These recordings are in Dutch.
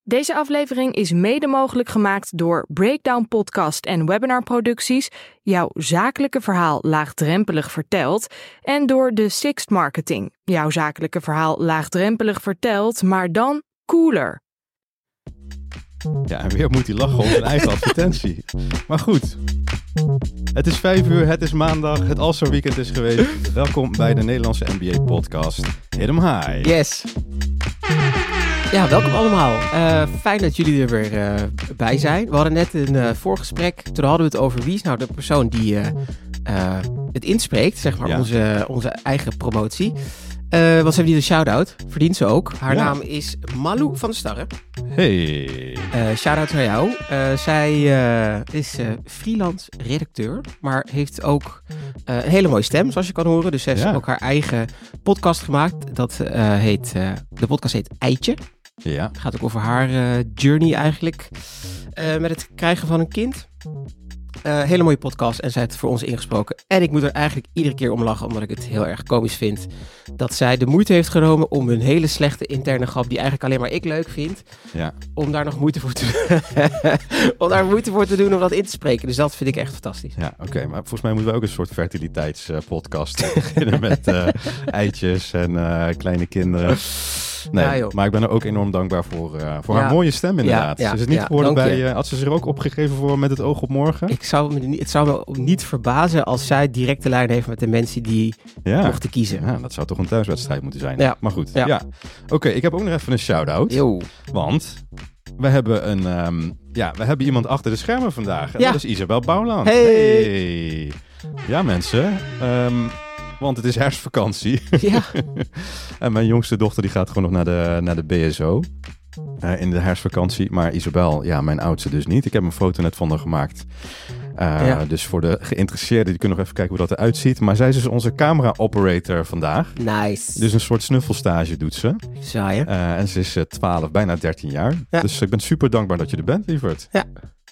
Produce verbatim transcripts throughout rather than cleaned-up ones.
Deze aflevering is mede mogelijk gemaakt door Breakdown Podcast en webinarproducties, jouw zakelijke verhaal laagdrempelig verteld, en door de Sixt Marketing, jouw zakelijke verhaal laagdrempelig verteld, maar dan cooler. Ja, en weer moet hij lachen om zijn eigen advertentie. Maar goed, het is vijf uur, het is maandag, het All-Star Weekend is geweest. Welkom bij de Nederlandse N B A-podcast. Hit 'em high. Yes. Ja, welkom allemaal. Uh, fijn dat jullie er weer uh, bij zijn. We hadden net een uh, voorgesprek. Toen hadden we het over wie is nou de persoon die uh, uh, het inspreekt, zeg maar, ja. onze, onze eigen promotie. Uh, wat hebben die de shout-out? Verdient ze ook. Haar ja. naam is Malou van der Starre. Hey. Uh, shout-out naar jou. Uh, zij uh, is uh, freelance redacteur, maar heeft ook uh, een hele mooie stem, zoals je kan horen. Dus ze heeft ja. ook haar eigen podcast gemaakt. Dat uh, heet, uh, de podcast heet Eitje. Ja. Het gaat ook over haar uh, journey eigenlijk uh, met het krijgen van een kind. Uh, hele mooie podcast en zij heeft het voor ons ingesproken. En ik moet er eigenlijk iedere keer om lachen, omdat ik het heel erg komisch vind dat zij de moeite heeft genomen om een hele slechte interne grap, die eigenlijk alleen maar ik leuk vind, ja. om daar nog moeite voor te om daar moeite voor te doen om dat in te spreken. Dus dat vind ik echt fantastisch. Ja, oké. Okay, maar volgens mij moeten we ook een soort fertiliteitspodcast uh, beginnen met uh, eitjes en uh, kleine kinderen. Nee, ja, maar ik ben er ook enorm dankbaar voor, uh, voor ja. haar mooie stem inderdaad. Ja, ja, ze is het niet ja, geworden bij... Uh, had ze zich er ook opgegeven voor Met het oog op morgen? Ik zou me niet, het zou me niet verbazen als zij directe lijn heeft met de mensen die ja. mochten kiezen. Ja, dat zou toch een thuiswedstrijd moeten zijn. Ja. Maar goed, ja. ja. Oké, okay, ik heb ook nog even een shout-out. Yo. Want we hebben, een, um, ja, we hebben iemand achter de schermen vandaag. En ja. dat is Isabel Bouwland. Hey. hey. Ja mensen, um, want het is herfstvakantie. Ja. En mijn jongste dochter die gaat gewoon nog naar de, naar de B S O uh, in de herfstvakantie. Maar Isabel, ja, mijn oudste dus niet. Ik heb een foto net van haar gemaakt. Uh, ja. Dus voor de geïnteresseerden, die kunnen nog even kijken hoe dat eruit ziet. Maar zij is dus onze camera-operator vandaag. Nice. Dus een soort snuffelstage doet ze. Saai, hè? Uh, en ze is uh, twaalf, bijna dertien jaar. Ja. Dus ik ben super dankbaar dat je er bent, lieverd. Ja.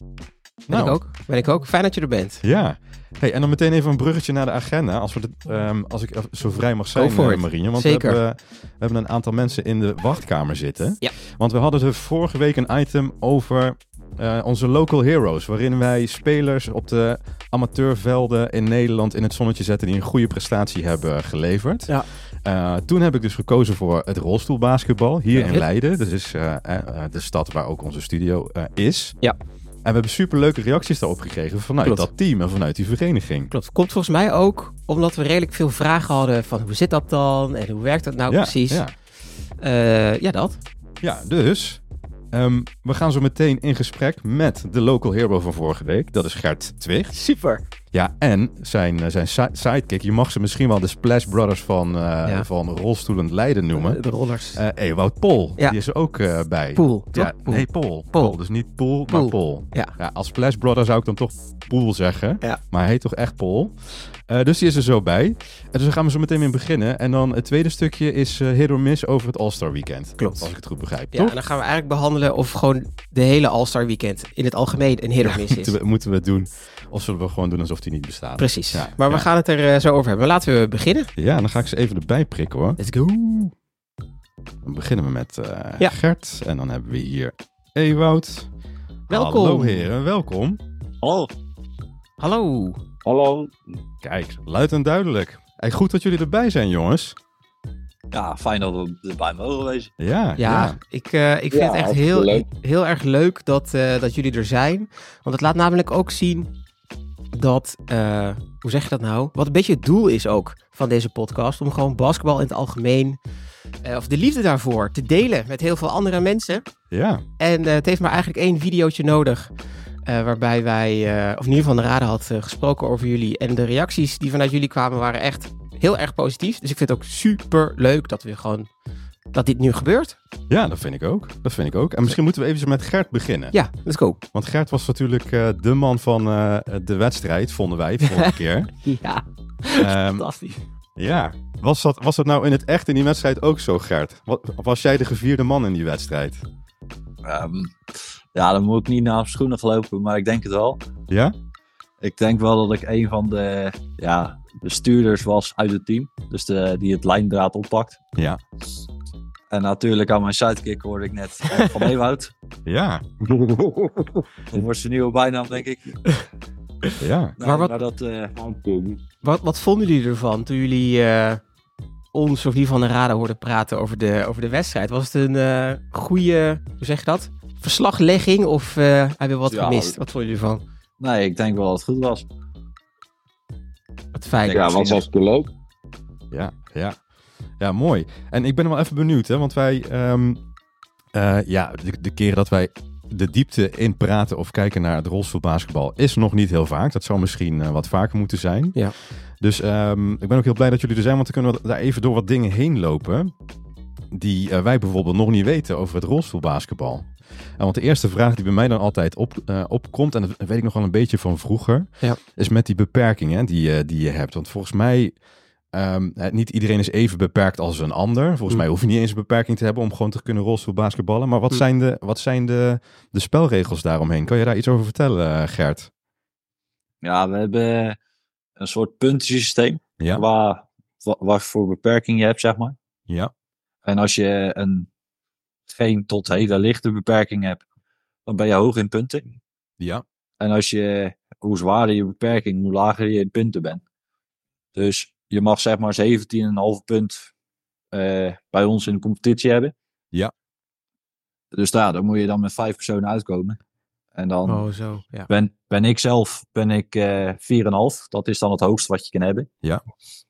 Ben nou. ik ook. Ben ik ook. Fijn dat je er bent. Ja. Hey, en dan meteen even een bruggetje naar de agenda. Als, we de, um, als ik zo vrij mag zijn, uh, Marine. Want Zeker. We hebben, we hebben een aantal mensen in de wachtkamer zitten. Ja. Want we hadden de vorige week een item over uh, onze local heroes. Waarin wij spelers op de amateurvelden in Nederland in het zonnetje zetten die een goede prestatie hebben geleverd. Ja. Uh, toen heb ik dus gekozen voor het rolstoelbasketbal hier ja, in Leiden. Dat is uh, uh, de stad waar ook onze studio uh, is. Ja. En we hebben superleuke reacties daarop gekregen vanuit Klopt. dat team en vanuit die vereniging. Klopt. Komt volgens mij ook omdat we redelijk veel vragen hadden van hoe zit dat dan en hoe werkt dat nou ja, precies. Ja. Uh, ja, dat. Ja, dus um, we gaan zo meteen in gesprek met de local hero van vorige week. Dat is Gert Twicht. Super. Ja, en zijn, zijn si- sidekick, je mag ze misschien wel de Splash Brothers van, uh, ja. van rolstoelend Leiden noemen. De, de rollers. Uh, Ewout Pol, ja. die is er ook uh, bij. Poel, ja, Poel. Nee, Pol. Pol. Pol. Dus niet Poel, maar Pol. Ja. Ja, als Splash Brother zou ik dan toch Poel zeggen. Ja. Maar hij heet toch echt Pol. Uh, dus die is er zo bij. En dus daar gaan we zo meteen mee beginnen. En dan het tweede stukje is uh, hit or miss over het All-Star Weekend. Klopt. Als ik het goed begrijp, ja, toch? En dan gaan we eigenlijk behandelen of gewoon de hele All-Star Weekend in het algemeen een hit or miss ja, is. Moeten we, moeten we het doen? Of zullen we gewoon doen alsof die niet bestaat? Precies. Ja, maar we ja. gaan het er uh, zo over hebben. Laten we beginnen. Ja, dan ga ik ze even erbij prikken hoor. Let's go. Dan beginnen we met uh, ja. Gert. En dan hebben we hier Ewout. Welkom. Hallo heren, welkom. Hallo. Hallo. Hallo. Kijk, luid en duidelijk. Hey, goed dat jullie erbij zijn, jongens. Ja, fijn dat we erbij mogen wezen. Ja, ja, ja. ik, uh, ik vind ja, het echt heel, heel erg leuk dat, uh, dat jullie er zijn. Want het laat namelijk ook zien dat, uh, hoe zeg je dat nou? Wat een beetje het doel is ook van deze podcast. Om gewoon basketbal in het algemeen, uh, of de liefde daarvoor, te delen met heel veel andere mensen. Ja. En uh, het heeft maar eigenlijk één videootje nodig. Uh, waarbij wij, uh, of in ieder geval de Raden had uh, gesproken over jullie. En de reacties die vanuit jullie kwamen waren echt heel erg positief. Dus ik vind het ook super leuk dat we gewoon, dat dit nu gebeurt. Ja, dat vind ik ook. Dat vind ik ook. En misschien moeten we even met Gert beginnen. Ja, let's go. Want Gert was natuurlijk uh, de man van uh, de wedstrijd, vonden wij vorige keer. Ja, um, fantastisch. Ja, was dat, was dat nou in het echt in die wedstrijd ook zo, Gert? Was jij de gevierde man in die wedstrijd? Um, ja, dan moet ik niet naar mijn schoenen gelopen, maar ik denk het wel. Ja? Ik denk wel dat ik een van de ja, bestuurders was uit het team. Dus de, die het lijndraad oppakt. Ja. En natuurlijk aan mijn sidekick hoorde ik net van Ewout. Ja, Dat wordt zijn nieuwe bijnaam, denk ik. ja. Nee, Maar wat- maar dat, eh, Wat, wat vonden jullie ervan toen jullie eh, ons of die van de Radar hoorden praten over de, over de wedstrijd? Was het een eh goede, hoe zeg je dat? Verslaglegging of eh hebben we wat Ja, gemist? Wat vonden jullie ervan? nee, ik denk wel dat het goed was. Wat fijn. Ja, Ja, misschien was hartstikke leuk. Ja, ja. Ja, mooi. En ik ben wel even benieuwd, hè, want wij, ehm, eh, ja, de, de keren dat wij de diepte in praten of kijken naar het rolstoelbasketbal is nog niet heel vaak. Dat zou misschien eh, wat vaker moeten zijn. Ja. Dus ehm, ik ben ook heel blij dat jullie er zijn, want dan kunnen we daar even door wat dingen heen lopen die eh, wij bijvoorbeeld nog niet weten over het rolstoelbasketbal. En want de eerste vraag die bij mij dan altijd op, eh, opkomt, en dat weet ik nog wel een beetje van vroeger, Ja. is met die beperkingen die, eh, die je hebt. Want volgens mij, um, niet iedereen is even beperkt als een ander. Volgens Mm. mij hoef je niet eens een beperking te hebben om gewoon te kunnen rolstoelbasketballen. Maar wat Mm. zijn, de, wat zijn de, de spelregels daaromheen? Kan je daar iets over vertellen, eh, Gert? Ja, we hebben een soort puntensysteem Ja, waar, wa- wat voor beperking je hebt, zeg maar. ja, En als je een geen tot hele lichte beperking hebt, dan ben je hoog in punten. ja, En als je, hoe zwaarder je beperking, hoe lager je in punten bent. Dus je mag zeg maar zeventien komma vijf punt eh, bij ons in de competitie hebben. Ja. Dus daar, dan moet je dan met vijf personen uitkomen. En dan Oh, zo. Ja. ben, ben ik zelf ben ik, eh vier komma vijf. Dat is dan het hoogste wat je kan hebben. Ja.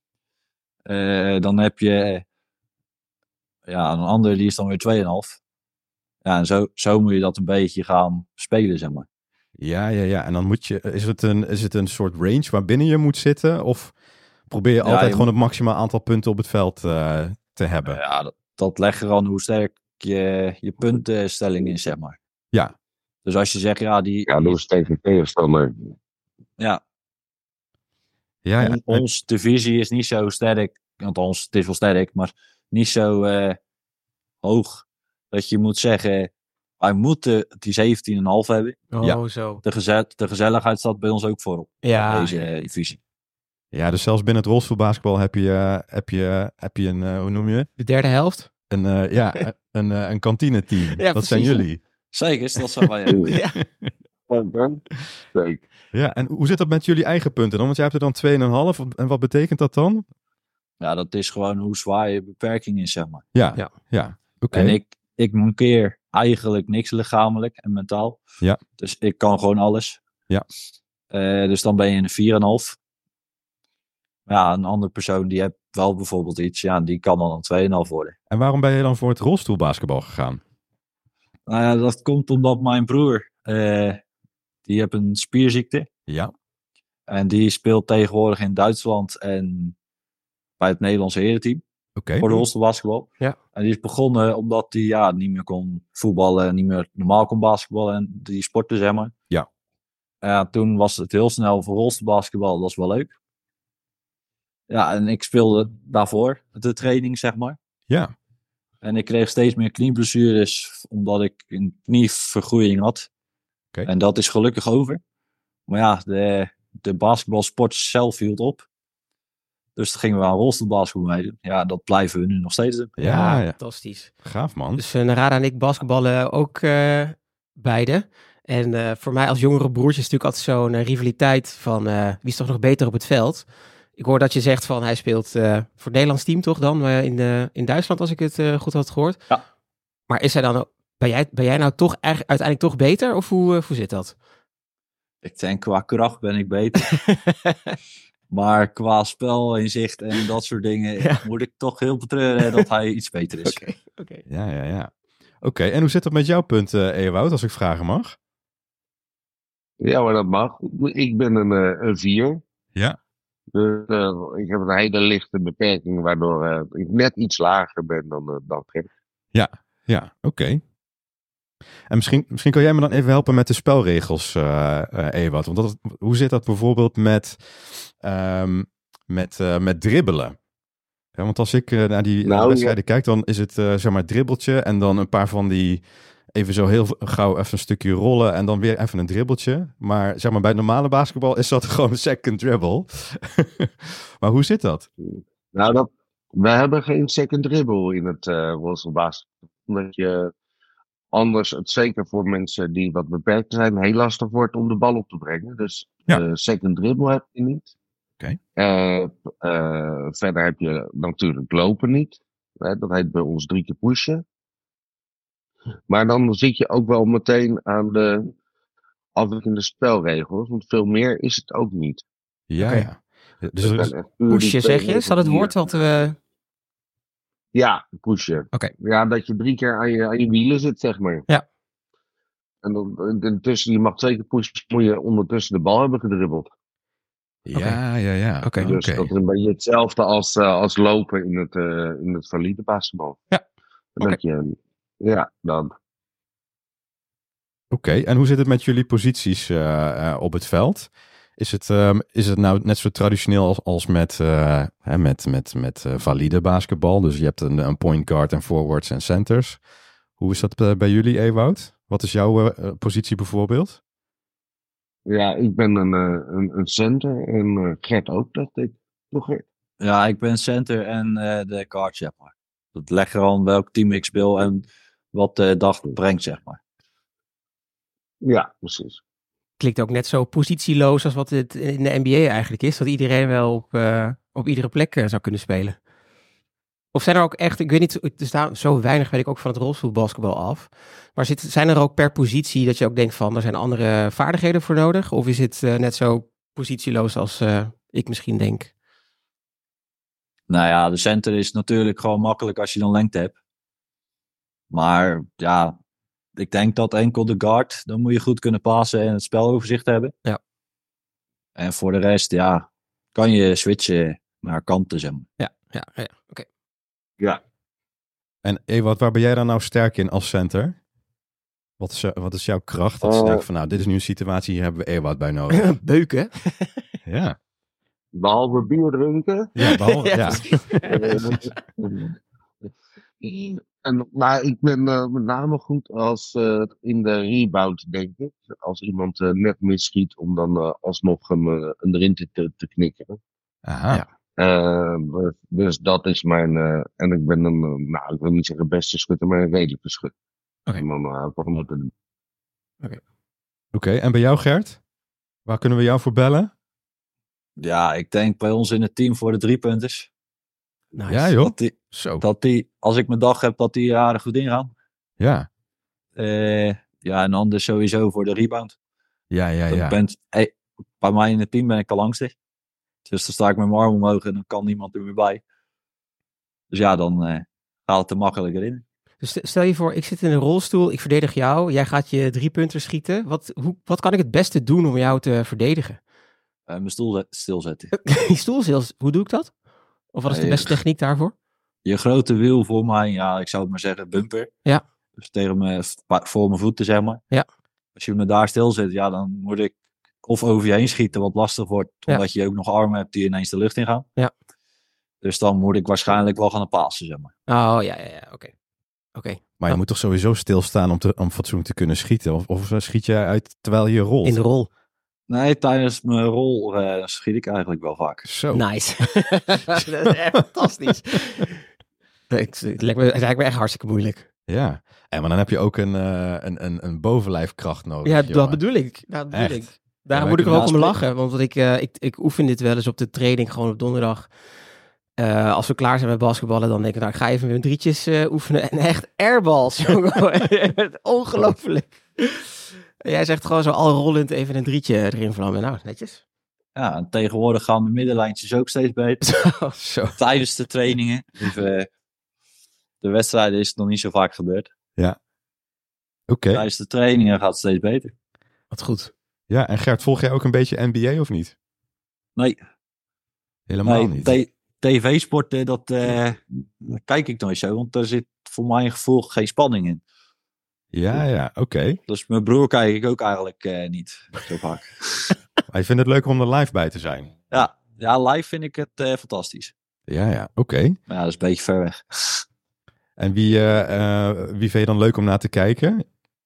Eh, dan heb je ja, een ander die is dan weer twee komma vijf. Ja, en zo, zo moet je dat een beetje gaan spelen, zeg maar. ja, ja, ja. En dan moet je, is het een, is het een soort range waarbinnen je moet zitten? Of probeer je Ja, altijd je gewoon het maximaal aantal punten op het veld eh, te hebben? Ja, dat, dat legt er aan hoe sterk je, je puntenstelling is, zeg maar. Ja. Dus als je zegt, ja, die, Ja, dat is tegen tegenstander. ja, Ja, ja. on- ons divisie is niet zo sterk, althans, het is wel sterk, maar niet zo eh, hoog dat je moet zeggen, wij moeten die zeventien komma vijf hebben. Oh, Ja. zo. De, geze- de gezelligheid staat bij ons ook voorop, Ja. deze eh, divisie. Ja, dus zelfs binnen het rolstoelbasketbal heb je, eh, heb je, heb je een, eh, hoe noem je het? De derde helft? Een, eh, ja, een, eh, een kantineteam. Ja, dat zijn precies. jullie. Zeker, dat zijn wij. eh. Ja. Leuk. Ja, en hoe zit dat met jullie eigen punten dan? Want jij hebt er dan twee komma vijf. En wat betekent dat dan? Ja, dat is gewoon hoe zwaar je beperking is, zeg maar. Ja, Ja. ja. Oké. En ik, ik mankeer eigenlijk niks lichamelijk en mentaal. Ja. Dus ik kan gewoon alles. Ja. Eh, dus dan ben je een vier komma vijf. Ja, een andere persoon die heeft wel bijvoorbeeld iets. Ja, die kan dan een twee komma vijf worden. En waarom ben je dan voor het rolstoelbasketbal gegaan? Nou ja, dat komt omdat mijn broer, eh, die heeft een spierziekte. Ja, En die speelt tegenwoordig in Duitsland en bij het Nederlandse herenteam. oké. Voor de rolstoelbasketbal. Ja. En die is begonnen omdat hij ja, niet meer kon voetballen en niet meer normaal kon basketballen en die sporten, zeg maar. Ja. Ja, toen was het heel snel voor rolstoelbasketbal, dat is wel leuk. Ja, en ik speelde daarvoor de training, zeg maar. Ja, En ik kreeg steeds meer knieblessures, omdat ik een knievergroeiing had. Oké. En dat is gelukkig over. Maar ja, de, de basketbalsport zelf hield op. Dus toen gingen we aan rolstoelbasketbal meedoen. Ja, dat blijven we nu nog steeds doen. ja, ja. Fantastisch. Gaaf man. Dus uh, Narada en ik basketballen ook uh, beide. En uh, voor mij als jongere broertje is het natuurlijk altijd zo'n uh, rivaliteit van uh, wie is toch nog beter op het veld. Ik hoor dat je zegt van hij speelt uh, voor het Nederlands team toch dan uh, in, uh, in Duitsland als ik het uh, goed had gehoord. Ja. Maar is hij dan, ben jij, ben jij nou toch eigenlijk, uiteindelijk toch beter of hoe, uh, hoe zit dat? Ik denk qua kracht ben ik beter. Maar qua spelinzicht en dat soort dingen Ja. moet ik toch heel betreuren dat hij iets beter is. Oké, oké. Ja, ja, ja. Oké, en hoe zit dat met jouw punt, uh, Ewout, als ik vragen mag? Ja, maar dat mag. Ik ben een, uh, een vier. Ja. Dus, uh, ik heb een hele lichte beperking, waardoor uh, ik net iets lager ben dan, uh, dan Gert. Ja, oké. Okay. En misschien, misschien kan jij me dan even helpen met de spelregels, uh, uh, Ewout. Want dat, hoe zit dat bijvoorbeeld met, um, met, uh, met dribbelen? Ja, want als ik uh, naar die nou, wedstrijden ja. kijk, dan is het uh, zeg maar dribbeltje en dan een paar van die even zo heel gauw even een stukje rollen en dan weer even een dribbeltje. Maar zeg maar bij normale basketbal is dat gewoon een second dribble. Maar hoe zit dat? Nou, dat, we hebben geen second dribble in het uh, rolstoelbasketbal. Omdat je anders het zeker voor mensen die wat beperkt zijn heel lastig wordt om de bal op te brengen. Dus Ja. de second dribble heb je niet. Oké. Uh, uh, verder heb je natuurlijk lopen niet. Hè, dat heet bij ons drie keer pushen. Maar dan zit je ook wel meteen aan de afwijkende spelregels. Want veel meer is het ook niet. Ja, Oké. ja. Dus er is- Pushen zeg je? Is dat het woord wat we... Ja, pushen. Oké. Ja, dat je drie keer aan je, aan je wielen zit, zeg maar. Ja. En dan intussen, je mag twee keer pushen, moet je ondertussen de bal hebben gedribbeld. ja, ja, ja. Oké. Dus Oké. dat is een beetje hetzelfde als, uh, als lopen in het, uh, in het valide basketbal. Ja. En dat je, ja, dan. Oké, en hoe zit het met jullie posities uh, uh, op het veld? Is het, um, is het nou net zo traditioneel als, als met, uh, hè, met, met, met uh, valide basketbal? Dus je hebt een, een point guard en forwards en centers. Hoe is dat uh, bij jullie, Ewout? Wat is jouw uh, positie bijvoorbeeld? Ja, ik ben een, uh, een, een center en uh, Gert ook, dacht ik. Toch Gert? Ja, ik ben center en uh, de guard, zeg maar. Dat legt er aan welk team ik speel en wat de dag brengt, zeg maar. Ja, precies. Klinkt ook net zo positieloos als wat het in de N B A eigenlijk is. Dat iedereen wel op, uh, op iedere plek uh, zou kunnen spelen. Of zijn er ook echt, ik weet niet, er staan zo weinig weet ik ook van het rolstoelbasketbal af. Maar zit, zijn er ook per positie dat je ook denkt van, er zijn andere vaardigheden voor nodig? Of is het uh, net zo positieloos als uh, ik misschien denk? Nou ja, de center is natuurlijk gewoon makkelijk als je dan lengte hebt. Maar ja, ik denk dat enkel de guard, dan moet je goed kunnen passen en het speloverzicht hebben. Ja. En voor de rest, ja, kan je switchen naar kanten, zeg maar. Ja, ja, ja, oké. Okay. Ja. En Ewout, waar ben jij dan nou sterk in als center? Wat is, wat is jouw kracht? Dat Uh, je denkt van, nou, dit is nu een situatie, hier hebben we Ewout bij nodig. Beuken. Ja. Behalve bier drinken. Ja, behalve, Ja, ja. En, maar ik ben uh, met name goed als uh, in de rebound, denk ik. Als iemand uh, net misschiet om dan uh, alsnog hem uh, erin te, te knikkeren. Aha. Ja. Uh, dus dat is mijn... Uh, en ik ben een, uh, nou, ik wil niet zeggen beste schutter, maar een redelijke schutter. Oké. En dan uh, wat moeten doen. Oké, okay, en bij jou Gert? Waar kunnen we jou voor bellen? Ja, ik denk bij ons in het team voor de driepunters. Nice. Ja joh, Dat die, zo. dat die, als ik mijn dag heb, dat die aardig goed ingaan. Ja, Uh, ja, en anders sowieso voor de rebound. ja, ja, Dat ja. bent, hey, bij mij in het team ben ik de langste. Dus dan sta ik met mijn arm omhoog en dan kan niemand er meer bij. Dus ja, dan uh, gaat het er makkelijker in. Dus stel je voor, ik zit in een rolstoel, ik verdedig jou, jij gaat je drie punten schieten. Wat, hoe, wat kan ik het beste doen om jou te verdedigen? Uh, mijn stoel zet, stilzetten. Je stoel stil, hoe doe ik dat? Of wat is de beste techniek daarvoor? Je grote wiel voor mij, ja, ik zou het maar zeggen, bumper. Ja. Dus tegen me, voor mijn voeten, zeg maar. Ja. Als je me daar stilzet, ja, dan moet ik of over je heen schieten, wat lastig wordt. Ja. Omdat je ook nog armen hebt die ineens de lucht in gaan. Ja. Dus dan moet ik waarschijnlijk wel gaan passen, zeg maar. Oh, ja, ja, ja, oké. Okay. Oké. Maar je Oh. moet toch sowieso stilstaan om, te, om fatsoenlijk te kunnen schieten? Of, of schiet je uit terwijl je rolt? In de rol. Nee, tijdens mijn rol uh, schiet ik eigenlijk wel vaak. Zo. Nice. Dat is echt fantastisch. Het, het, lijkt me, het lijkt me echt hartstikke moeilijk. Ja, en maar dan heb je ook een, uh, een, een, een bovenlijfkracht nodig. Ja, jongen. dat bedoel ik. Dat bedoel Echt? ik. Daarom Ja, moet ik er ik ook om naast- lachen. Want ik, uh, ik, ik oefen dit wel eens op de training, gewoon op donderdag. Uh, als we klaar zijn met basketballen, dan denk ik, nou, ik ga even mijn drietjes uh, oefenen. En echt airballs, jongen. Ongelooflijk. Jij zegt gewoon zo al rollend even een drietje erin vlammen. Nou, netjes. Ja, en tegenwoordig gaan de middenlijntjes ook steeds beter. Zo. Tijdens de trainingen. Dus, uh, de wedstrijden is het nog niet zo vaak gebeurd. Oké. Okay. Tijdens de trainingen gaat het steeds beter. Wat goed. Ja, en Gert, volg jij ook een beetje N B A of niet? Nee. Helemaal nee, niet. T- tv-sporten, dat, uh, dat kijk ik nooit zo. Want daar zit voor mijn gevoel geen spanning in. Ja, ja, oké. Okay. Dus mijn broer kijk ik ook eigenlijk uh, niet zo vaak. Maar je vindt het leuk om er live bij te zijn? Ja, ja live vind ik het uh, fantastisch. Ja, ja, oké. Okay. Maar ja, dat is een beetje ver weg. En wie, uh, uh, wie vind je dan leuk om naar te kijken?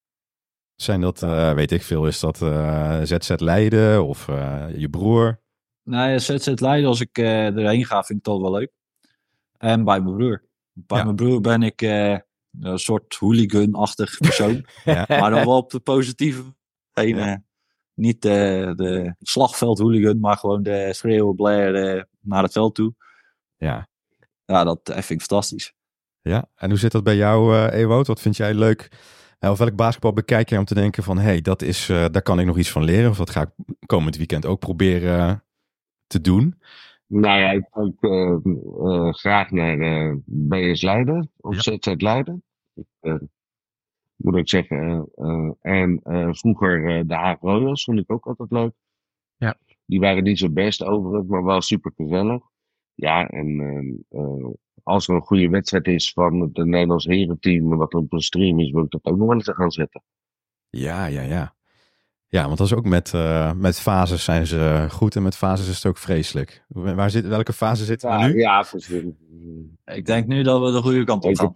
Zijn dat, uh, weet ik veel, is dat uh, Z Z Leiden of uh, je broer? Nee, Z Z Leiden, als ik uh, erheen ga, vind ik dat wel leuk. En bij mijn broer. Bij ja. mijn broer ben ik uh, een soort hooligan-achtig persoon. Ja. Maar dan wel op de positieve. Geen, Ja. uh, niet de, de slagveld-hooligan, maar gewoon de schreeuwen, blaren uh, naar het veld toe. Ja. Ja, dat uh, vind ik fantastisch. Ja, en hoe zit dat bij jou, uh, Ewout? Wat vind jij leuk? Uh, of welk basketbal bekijk jij om te denken van... hé, hey, dat is, uh, daar kan ik nog iets van leren. Of dat ga ik komend weekend ook proberen uh, te doen. Nou ja, ik kijk uh, uh, graag naar uh, B S Leiden. Of ja. Z Z Leiden. Uh, moet ik zeggen. Uh, uh, en uh, vroeger uh, de Haag Royals vond ik ook altijd leuk. Ja. Die waren niet zo best overigens, maar wel super gezellig. Ja, en uh, uh, als er een goede wedstrijd is van het Nederlands herenteam, wat op een stream is, wil ik dat ook nog wel eens gaan zetten. Ja, ja, ja. Ja, want dat is ook met, uh, met fases zijn ze goed en met fases is het ook vreselijk. Waar zit, welke fase zitten we ja, nu? Ja, precies. Ik denk nu dat we de goede kant op gaan.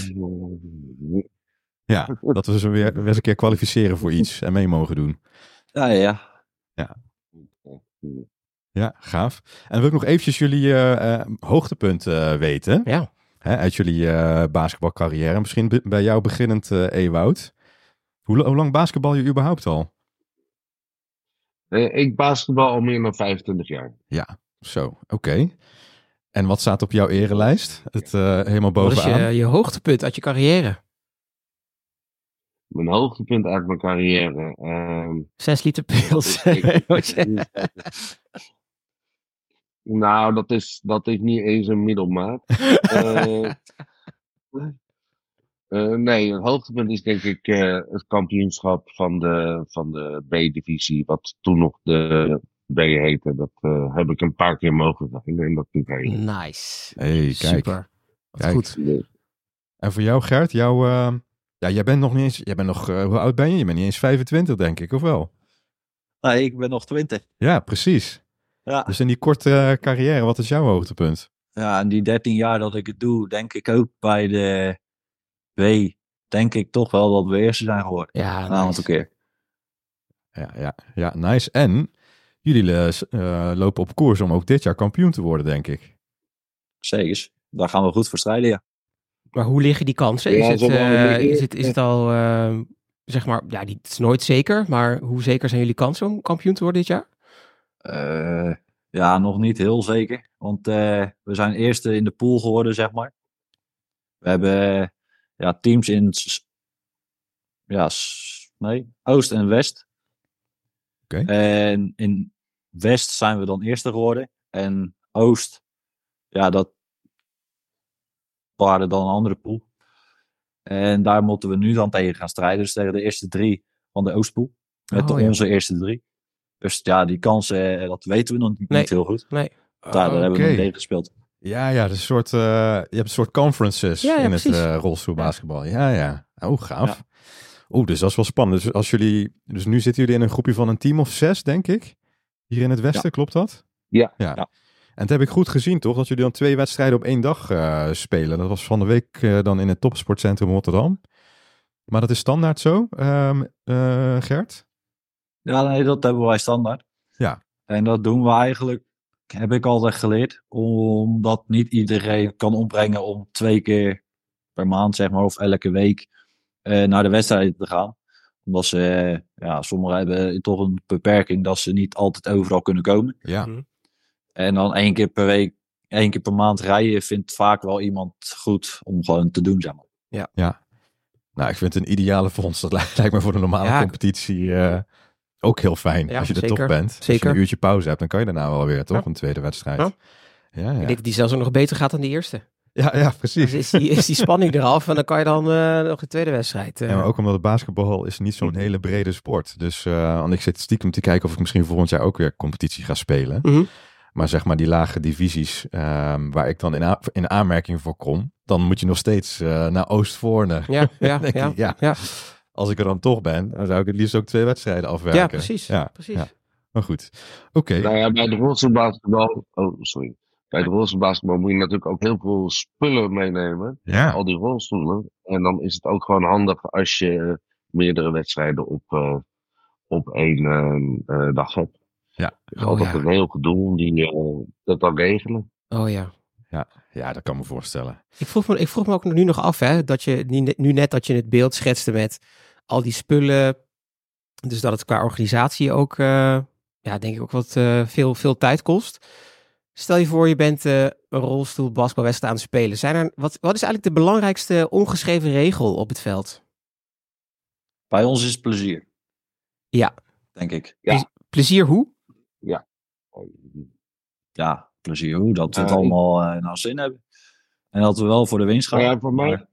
Ja, dat we ze weer, weer eens een keer kwalificeren voor iets en mee mogen doen. Ja, ja, ja. Ja. Ja, gaaf. En dan wil ik nog eventjes jullie uh, uh, hoogtepunten uh, weten. Ja. Hè, uit jullie uh, basketbalcarrière. Misschien b- bij jou beginnend, uh, Ewout. Hoe, hoe lang basketbal je überhaupt al? Uh, ik basketbal al meer dan vijfentwintig jaar. Ja, zo. Oké. Okay. En wat staat op jouw erelijst? Het uh, helemaal bovenaan. Wat is je, je hoogtepunt uit je carrière? Mijn hoogtepunt uit mijn carrière. Uh, Zes liter pils. nou, dat is, dat is niet eens een middelmaat. uh, uh, nee, het hoogtepunt is denk ik uh, het kampioenschap van de, van de B-divisie, wat toen nog de B heette. Dat uh, heb ik een paar keer mogen zijn en dat doet hij. Nice. Hey, kijk. Super. Wat kijk. goed. En voor jou, Gert, jouw... Uh... Ja, jij bent nog niet eens... Jij bent nog... Uh, hoe oud ben je? Je bent niet eens vijfentwintig, denk ik, of wel? Nee, ik ben nog twintig. Ja, precies. Ja. Dus in die korte uh, carrière, wat is jouw hoogtepunt? Ja, en die dertien jaar dat ik het doe, denk ik ook bij de B, denk ik toch wel dat we eerste zijn geworden. Ja, een aantal keer. Ja, ja, ja, nice. En jullie uh, lopen op koers om ook dit jaar kampioen te worden, denk ik. Zeker. Daar gaan we goed voor strijden, ja. Maar hoe liggen die kansen? Ja, is, het, uh, is, het, is ja. het al, uh, zeg maar, ja, die, het is nooit zeker, maar hoe zeker zijn jullie kansen om kampioen te worden dit jaar? Uh, ja, nog niet heel zeker. Want uh, we zijn eerste in de pool geworden, zeg maar. We hebben uh, ja, teams in ja, nee, Oost en West. Okay. En in West zijn we dan eerste geworden. En Oost, ja, dat waren dan een andere pool. En daar moeten we nu dan tegen gaan strijden. Dus tegen de eerste drie van de Oostpool. Met Oh, de, ja. onze eerste drie. Dus ja, die kansen, dat weten we nog niet, Nee. niet heel goed. Nee. Daar, daar okay. hebben we nog tegen gespeeld. Ja, ja, dus een soort, uh, je hebt een soort conferences ja, ja, in precies. het uh, rolstoelbasketbal. Ja, ja. Oh, gaaf. Ja. Oeh, dus dat is wel spannend. Dus, als jullie, dus nu zitten jullie in een groepje van een team of zes, denk ik. Hier in het westen, ja. Klopt dat? Ja. ja. ja. En dat heb ik goed gezien, toch? Dat jullie dan twee wedstrijden op één dag uh, spelen. Dat was van de week uh, dan in het Topsportcentrum Rotterdam. Maar dat is standaard zo, uh, uh, Gert? Ja, nee, dat hebben wij standaard. Ja. En dat doen we eigenlijk, heb ik altijd geleerd, omdat niet iedereen kan opbrengen om twee keer per maand, zeg maar, of elke week uh, naar de wedstrijden te gaan. Omdat ze, uh, ja, sommigen hebben toch een beperking dat ze niet altijd overal kunnen komen. Ja. Mm-hmm. En dan één keer per week, één keer per maand rijden vindt vaak wel iemand goed om gewoon te doen, zeg maar. Ja. Ja. Nou, ik vind het een ideale fonds. Dat lijkt me voor de normale ja. competitie uh, ook heel fijn. Ja, als je er zeker. toch bent. Zeker. Als je een uurtje pauze hebt, dan kan je daarna wel weer, toch? Ja. Een tweede wedstrijd. Ja. Ja, ja. Ik denk dat die zelfs ook nog beter gaat dan de eerste. Ja, ja, precies. Dus is die, is die spanning eraf en dan kan je dan uh, nog de tweede wedstrijd. Uh. Ja, maar ook omdat het basketbal is niet zo'n hele brede sport. Dus uh, want ik zit stiekem te kijken of ik misschien volgend jaar ook weer competitie ga spelen. Mm-hmm. Maar zeg maar die lage divisies uh, waar ik dan in, a- in aanmerking voor kom, dan moet je nog steeds uh, naar Oostvoorne. Ja, ja, ja, ja, ja. ja. Als ik er dan toch ben, dan zou ik het liefst ook twee wedstrijden afwerken. Ja, precies. Ja, precies. Ja. Maar goed, oké. Okay. Nou ja, bij de rolstoelbasketbal, oh sorry. Bij de rolstoelbasketbal moet je natuurlijk ook heel veel spullen meenemen. Ja. Al die rolstoelen. En dan is het ook gewoon handig als je meerdere wedstrijden op, uh, op één uh, uh, dag hebt. Ja. Dus altijd oh, ja. een heel gedoe om die uh, dat dan regelen. Oh ja. Ja, ja, dat kan me voorstellen. Ik vroeg me, ik vroeg me ook nu nog af, hè, dat je nu, nu net dat je het beeld schetste met al die spullen. Dus dat het qua organisatie ook, uh, ja, denk ik ook wat uh, veel, veel tijd kost. Stel je voor, je bent uh, een rolstoel basketbalwedstrijd aan het spelen. Zijn er, wat, wat is eigenlijk de belangrijkste ongeschreven regel op het veld? Bij ons is het plezier. Ja. Denk ik. Ja. Plezier hoe? Ja. Ja, plezier hoe. Dat we het Uh, allemaal uh, naar zin hebben. En dat we wel voor de winst gaan. Ja, voor mij... Maar...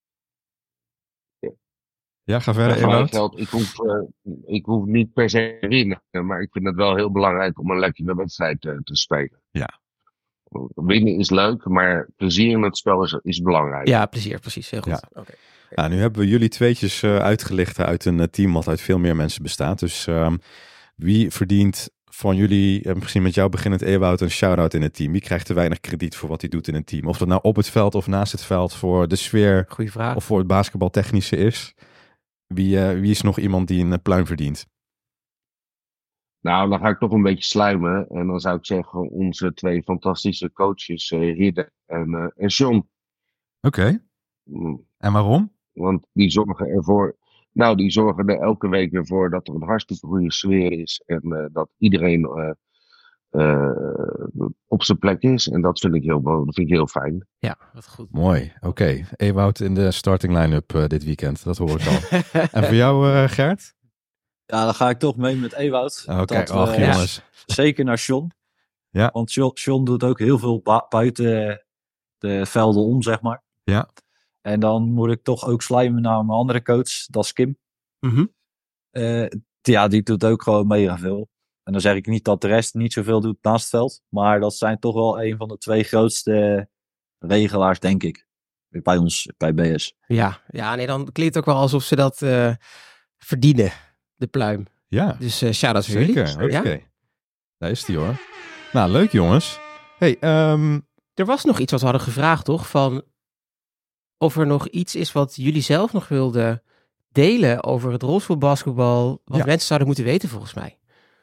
Ja, ga verder, Voor mij Ewout. geldt, ik hoef, uh, ik hoef niet per se te winnen. Maar ik vind het wel heel belangrijk om een lekkere wedstrijd uh, te spelen. Ja. Winnen is leuk, maar plezier in het spel is, is belangrijk. Ja, plezier, precies. Heel goed. Ja. Okay. Nou, nu hebben we jullie tweetjes uh, uitgelicht uit een uh, team wat uit veel meer mensen bestaat. Dus uh, wie verdient van jullie, uh, misschien met jou beginnend Ewout, een shout-out in het team? Wie krijgt te weinig krediet voor wat hij doet in een team? Of dat nou op het veld of naast het veld voor de sfeer Goeie vraag. of voor het basketbaltechnische is? Wie, uh, wie is nog iemand die een uh, pluim verdient? Nou, dan ga ik toch een beetje sluimen. En dan zou ik zeggen onze twee fantastische coaches, uh, Hidde en, uh, en John. Oké. Okay. Mm. En waarom? Want die zorgen ervoor, nou die zorgen er elke week weer voor dat er een hartstikke goede sfeer is. En uh, dat iedereen uh, uh, op zijn plek is. En dat vind ik heel, dat vind ik heel fijn. Ja, wat goed. Mooi, oké. Okay. Ewout in de starting line-up uh, dit weekend, dat hoor ik al. En voor jou uh, Gert? Ja, dan ga ik toch mee met Ewout. Oké, okay. Ach uh, jongens. Ja, zeker naar John. Ja. Want John, John doet ook heel veel ba- buiten de velden om, zeg maar. Ja. En dan moet ik toch ook slijmen naar mijn andere coach, dat is Kim. Mm-hmm. Uh, ja, die doet ook gewoon mega veel. En dan zeg ik niet dat de rest niet zoveel doet naast het veld. Maar dat zijn toch wel een van de twee grootste regelaars, denk ik. Bij ons, bij B S. Ja, ja nee, dan klinkt het ook wel alsof ze dat uh, verdienen, de pluim. Ja. Dus uh, shout-out voor jullie. Zeker, oké. Okay. Daar is die hoor. Nou, leuk jongens. Hey, um... er was nog iets wat we hadden gevraagd, toch? Van of er nog iets is wat jullie zelf nog wilden delen over het rolstoelbasketbal, wat ja. mensen zouden moeten weten volgens mij.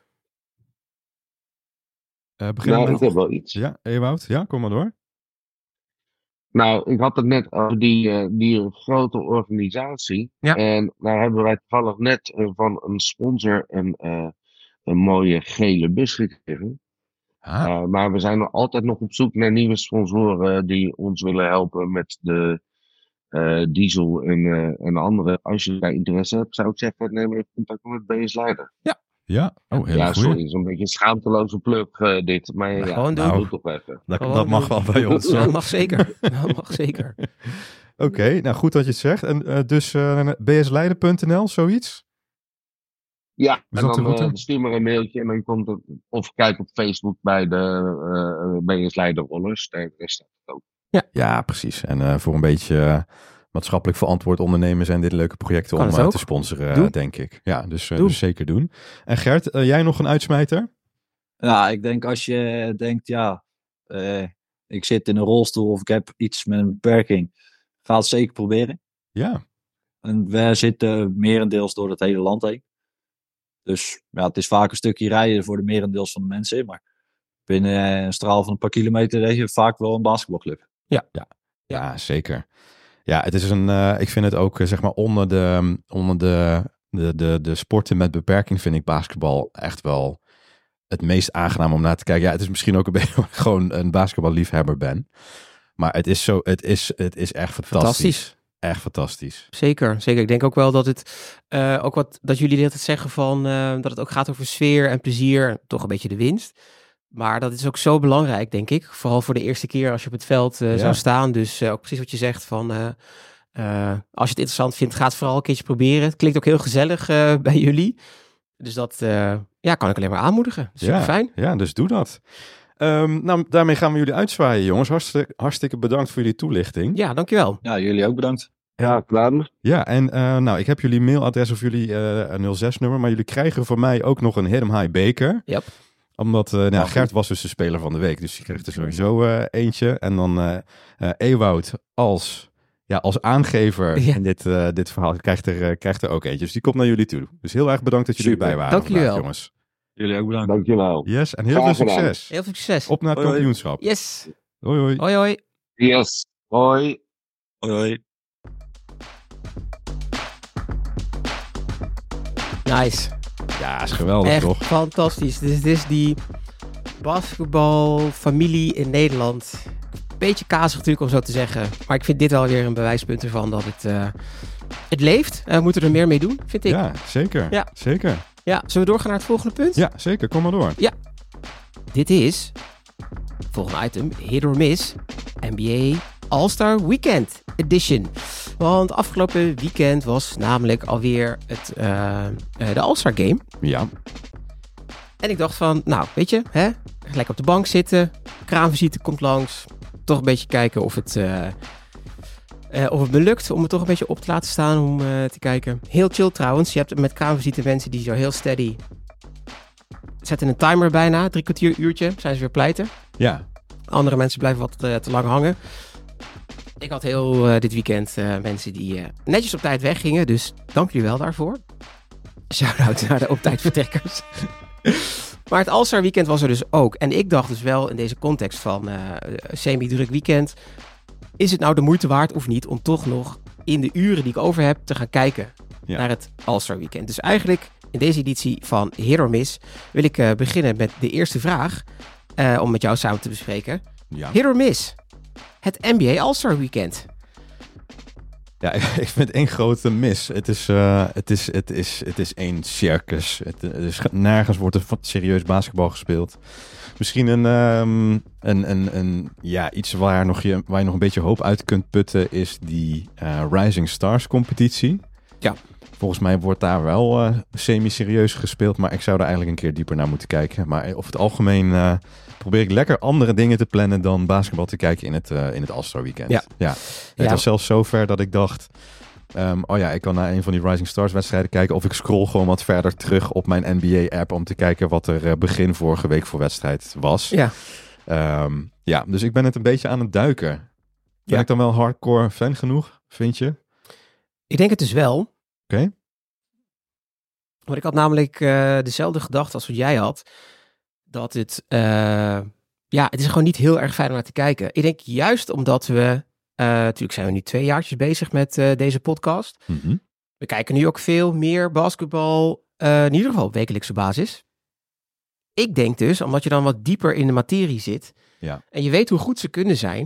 Uh, begin nou, met... ik heb wel iets. Ja, Ewout, ja, kom maar door. Nou, ik had het net over die, uh, die grote organisatie. Ja. En daar hebben wij toevallig net uh, van een sponsor een, uh, een mooie gele bus gekregen. Ah. Uh, maar we zijn nog altijd nog op zoek naar nieuwe sponsoren die ons willen helpen met de uh, diesel en, uh, en andere. Als je daar interesse hebt, zou ik zeggen, neem even contact met B S Leider. Ja. Ja, oh, heel ja, goed. sorry, zo'n beetje een schaamteloze plug uh, dit, maar ja, gewoon doen. Nou, doe toch even. Dat, dat mag wel bij ons. Ja, dat mag zeker. Dat mag zeker. Oké, okay, nou goed dat je het zegt. En uh, dus uh, b s leider punt n l, zoiets? Ja, en dan uh, stuur maar een mailtje en dan komt het, of kijk op Facebook bij de uh, B S Leider Rollers, daar staat het ook. Ja, ja precies. En uh, voor een beetje uh, maatschappelijk verantwoord ondernemen zijn dit leuke projecten kan om uh, te sponsoren, uh, denk ik. Ja, dus, uh, dus zeker doen. En Gert, uh, jij nog een uitsmijter? Ja, ik denk als je denkt, ja, uh, ik zit in een rolstoel of ik heb iets met een beperking, ga het zeker proberen. Ja. En we zitten merendeels door het hele land heen. Dus ja, het is vaak een stukje rijden voor de merendeels van de mensen. Maar binnen een straal van een paar kilometer heb je vaak wel een basketbalclub. Ja, ja, ja zeker. Ja, het is een, uh, ik vind het ook, uh, zeg maar, onder de, onder de, de, de, de sporten met beperking vind ik basketbal echt wel het meest aangenaam om naar te kijken. Ja, het is misschien ook een beetje gewoon een basketballiefhebber ben. Maar het is zo, het is, het is echt fantastisch. fantastisch. Echt fantastisch. Zeker, zeker. Ik denk ook wel dat het, uh, ook wat, dat jullie dit zeggen van, uh, dat het ook gaat over sfeer en plezier, toch een beetje de winst. Maar dat is ook zo belangrijk, denk ik. Vooral voor de eerste keer als je op het veld uh, ja. zou staan. Dus uh, ook precies wat je zegt van, uh, uh, als je het interessant vindt, ga het vooral een keertje proberen. Het klinkt ook heel gezellig uh, bij jullie. Dus dat uh, ja, kan ik alleen maar aanmoedigen. Super ja, fijn. Ja, dus doe dat. Um, nou, daarmee gaan we jullie uitzwaaien, jongens. Hartstikke, hartstikke bedankt voor jullie toelichting. Ja, dankjewel. Ja, jullie ook bedankt. Ja, klaar. Ja, en uh, nou, ik heb jullie mailadres of jullie uh, nul zes nummer, maar jullie krijgen van mij ook nog een Hidden High beker. Yep. Omdat, uh, nou, ja, Gert was dus de speler van de week, dus je krijgt er sowieso uh, eentje. En dan uh, uh, Ewout als, ja, als aangever ja. in dit, uh, dit verhaal krijgt er, uh, krijgt er ook eentje. Dus die komt naar jullie toe. Dus heel erg bedankt dat jullie erbij waren. Dank jullie wel. Jongens. Jullie ook bedankt. Dankjewel. Yes, en heel veel succes. Heel veel succes. Op naar het hoi, kampioenschap. Yes. Hoi hoi. Hoi hoi. Yes. Hoi. Hoi hoi. Nice. Ja, is geweldig Echt toch? fantastisch. Dus dit is die basketbalfamilie in Nederland. Beetje kazig natuurlijk om zo te zeggen. Maar ik vind dit wel weer een bewijspunt ervan dat het, uh, het leeft. En we moeten er meer mee doen, vind ik. Ja, zeker. Ja. Zeker. Ja, zullen we doorgaan naar het volgende punt? Ja, zeker. Kom maar door. Dit is, volgende item, Hit or Miss, N B A All-Star Weekend Edition. Want afgelopen weekend was namelijk alweer het, uh, uh, de All-Star Game. Ja. En ik dacht van, nou, weet je, hè, lekker op de bank zitten, kraamvisite komt langs, toch een beetje kijken of het, uh, uh, of het me lukt om het toch een beetje op te laten staan om uh, te kijken. Heel chill trouwens, je hebt met kraamvisite mensen die zo heel steady zetten een timer bijna, drie kwartier, uurtje, zijn ze weer pleiten. Ja. Andere mensen blijven wat uh, te lang hangen. Ik had heel uh, dit weekend uh, mensen die uh, netjes op tijd weggingen, dus dank jullie wel daarvoor. Shout-out naar de op tijd vertrekkers. Maar het All-Star weekend was er dus ook. En ik dacht dus wel in deze context van uh, semi-druk weekend, is het nou de moeite waard of niet om toch nog in de uren die ik over heb te gaan kijken Ja. naar het All-Star weekend. Dus eigenlijk in deze editie van Hit or Miss wil ik uh, beginnen met de eerste vraag uh, om met jou samen te bespreken. Ja. Hit or Miss, het N B A All-Star weekend. Ja, ik vind één grote mis. Het is, uh, het is, het is, het is één circus. Het, het is, nergens wordt er serieus basketbal gespeeld. Misschien een, um, een, een, een ja, iets waar, nog je, waar je nog een beetje hoop uit kunt putten is die uh, Rising Stars competitie. Ja. Volgens mij wordt daar wel uh, semi-serieus gespeeld, maar ik zou er eigenlijk een keer dieper naar moeten kijken. Maar over het algemeen uh, probeer ik lekker andere dingen te plannen dan basketbal te kijken in het, uh, in het All-Star weekend. Ja. ja. Het Ja. was zelfs zover dat ik dacht, um, oh ja, ik kan naar een van die Rising Stars wedstrijden kijken of ik scroll gewoon wat verder terug op mijn N B A-app om te kijken wat er uh, begin vorige week voor wedstrijd was. Ja. Um, ja, dus ik ben het een beetje aan het duiken. Ben Ja. ik dan wel hardcore fan genoeg, vind je? Ik denk het dus wel. Oké. Oké. Want ik had namelijk uh, dezelfde gedachte als wat jij had. Dat het, uh, ja, het is gewoon niet heel erg fijn om naar te kijken. Ik denk juist omdat we, uh, natuurlijk zijn we nu twee jaartjes bezig met uh, deze podcast. Mm-hmm. We kijken nu ook veel meer basketbal, uh, in ieder geval op wekelijkse basis. Ik denk dus, omdat je dan wat dieper in de materie zit. Ja. En je weet hoe goed ze kunnen zijn.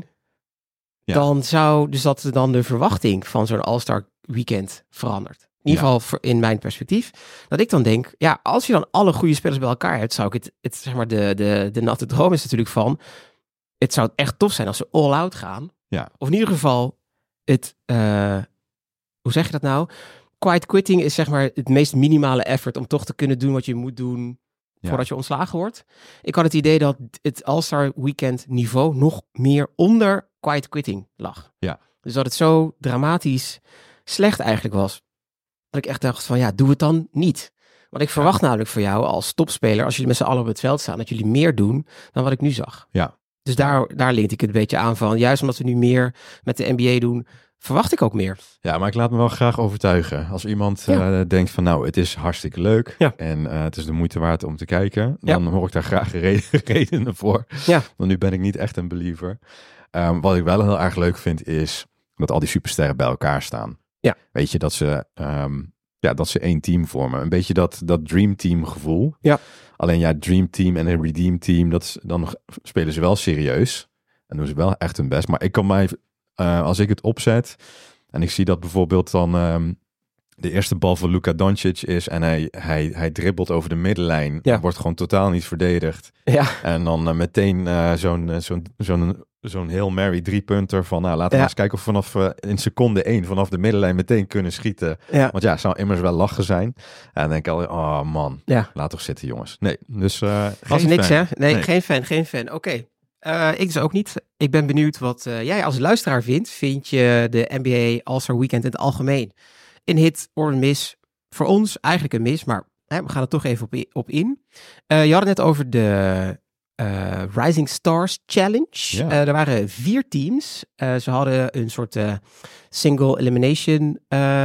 Ja. Dan zou, dus dat dan de verwachting van zo'n All-Star weekend verandert. In ieder Ja. geval voor- in mijn perspectief. Dat ik dan denk, ja, als je dan alle goede spelers bij elkaar hebt, zou ik het, het zeg maar, de, de, de natte droom is natuurlijk van, het zou echt tof zijn als ze all-out gaan. Ja. Of in ieder geval, het, uh, hoe zeg je dat nou? Quiet quitting is zeg maar het meest minimale effort om toch te kunnen doen wat je moet doen Ja. voordat je ontslagen wordt. Ik had het idee dat het All-Star weekend niveau nog meer onder quiet quitting lag. Ja. Dus dat het zo dramatisch slecht eigenlijk was. Dat ik echt dacht van ja, doe het dan niet. Want ik verwacht namelijk voor jou als topspeler, als jullie met z'n allen op het veld staan, dat jullie meer doen dan wat ik nu zag. Ja. Dus daar, daar link ik het een beetje aan van. Juist omdat we nu meer met de N B A doen, verwacht ik ook meer. Ja, maar ik laat me wel graag overtuigen. Als iemand Ja. uh, denkt van nou, het is hartstikke leuk Ja. en uh, het is de moeite waard om te kijken, dan Ja. hoor ik daar graag reden, redenen voor. Ja. Want nu ben ik niet echt een believer. Um, wat ik wel heel erg leuk vind is dat al die supersterren bij elkaar staan. Ja. Weet je, dat ze, um, ja, dat ze één team vormen. Een beetje dat, dat Dream Team gevoel. Ja. Alleen ja, Dream Team en een Redeem Team, dat is, dan spelen ze wel serieus. En doen ze wel echt hun best. Maar ik kan mij, uh, als ik het opzet en ik zie dat bijvoorbeeld dan um, de eerste bal van Luka Doncic is en hij, hij, hij dribbelt over de middenlijn. Ja. Wordt gewoon totaal niet verdedigd. Ja. En dan uh, meteen uh, zo'n, uh, zo'n, zo'n, zo'n Hail Mary driepunter van, nou laten we Ja. eens kijken of we vanaf uh, in seconde één vanaf de middenlijn meteen kunnen schieten. Ja. Want ja, het zou immers wel lachen zijn. En dan denk ik al, oh man, Ja. laat toch zitten jongens. Nee, dus uh, Was geen niks fan. hè? Nee, Nee. geen fan, geen fan. Oké. Okay. Uh, ik dus ook niet. Ik ben benieuwd wat uh, jij als luisteraar vindt. Vind je de N B A All-Star Weekend in het algemeen een hit of een mis? Voor ons eigenlijk een mis, maar hè, we gaan er toch even op, i- op in. Uh, je had het net over de uh, Rising Stars Challenge. Ja. Uh, er waren vier teams. Uh, ze hadden een soort uh, single elimination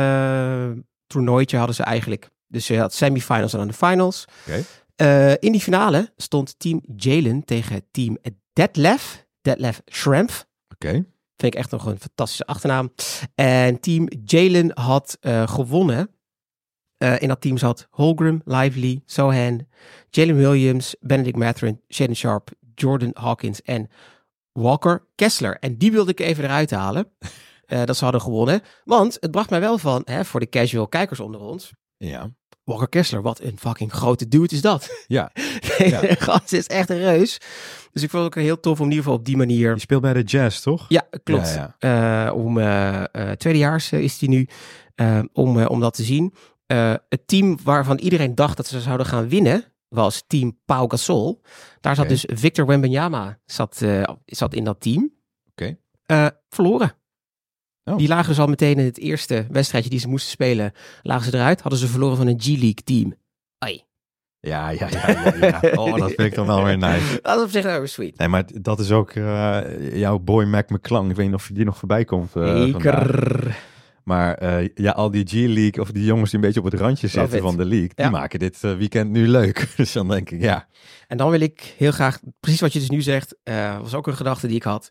uh, toernooitje hadden ze eigenlijk. Dus je had semifinals en dan de finals. Oké. Uh, in die finale stond team Jalen tegen team Detlef Detlef Schrempf. Oké. Okay. Vind ik echt nog een fantastische achternaam. En team Jalen had uh, gewonnen. Uh, in dat team zat Holmgren, Lively, Sohan, Jalen Williams, Benedict Mathurin, Shannon Sharp, Jordan Hawkins en Walker Kessler. En die wilde ik even eruit halen. Uh, dat ze hadden gewonnen. Want het bracht mij wel van, hè, voor de casual kijkers onder ons. Ja. Walker Kessler, wat een fucking grote dude is dat. Ja. ja. De gast is echt een reus. Dus ik vond het ook heel tof om in ieder geval op die manier... Die speelt bij de Jazz, toch? Ja, klopt. Ja, ja. Uh, om uh, uh, tweedejaars uh, is hij nu. Uh, om, uh, om dat te zien. Uh, het team waarvan iedereen dacht dat ze zouden gaan winnen... was team Pau Gasol. Daar zat okay. dus Victor Wembanyama zat, uh, zat in dat team. Oké. Okay. Uh, verloren. Oh. Die lagen dus al meteen in het eerste wedstrijdje die ze moesten spelen, lagen ze eruit. Hadden ze verloren van een G-League team. Ai. Ja, ja, ja, ja, ja. Oh, dat vind ik dan wel weer nice. Dat is op zich wel weer sweet. Nee, maar dat is ook uh, jouw boy Mac McClung. Ik weet niet of die nog voorbij komt. Uh, Zeker. Maar uh, ja, al die G-League of die jongens die een beetje op het randje Love zitten it. van de league, die ja. maken dit uh, weekend nu leuk. Dus dan denk ik, ja. En dan wil ik heel graag, precies wat je dus nu zegt, uh, was ook een gedachte die ik had.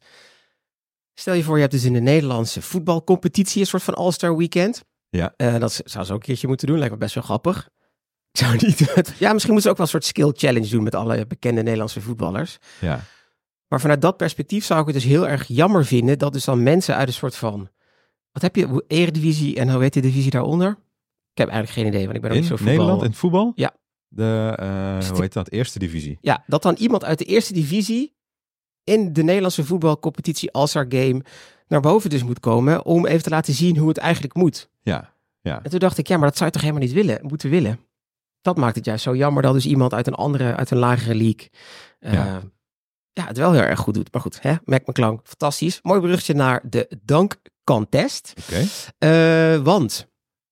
Stel je voor, je hebt dus in de Nederlandse voetbalcompetitie een soort van All-Star Weekend. Ja. Uh, dat zou ze ook een keertje moeten doen. Lijkt me best wel grappig. Ik zou niet... Het, ja, misschien moeten ze ook wel een soort skill challenge doen met alle bekende Nederlandse voetballers. Ja. Maar vanuit dat perspectief zou ik het dus heel erg jammer vinden dat dus dan mensen uit een soort van... Wat heb je? Eredivisie en hoe heet de divisie daaronder? Ik heb eigenlijk geen idee, want ik ben ook in niet zo voetbal. Nederland, in het voetbal? Ja. De, uh, hoe heet dat? Eerste divisie. Ja, dat dan iemand uit de eerste divisie in de Nederlandse voetbalcompetitie All-Star Game naar boven dus moet komen om even te laten zien hoe het eigenlijk moet. Ja, ja. En toen dacht ik, ja, maar dat zou je toch helemaal niet willen, moeten willen. Dat maakt het juist zo jammer dat dus iemand uit een andere, uit een lagere league, uh, ja. ja, het wel heel erg goed doet. Maar goed, hè, Mac McClung, fantastisch. Mooi bruggetje naar de dunk contest. Oké. Okay. Uh, want,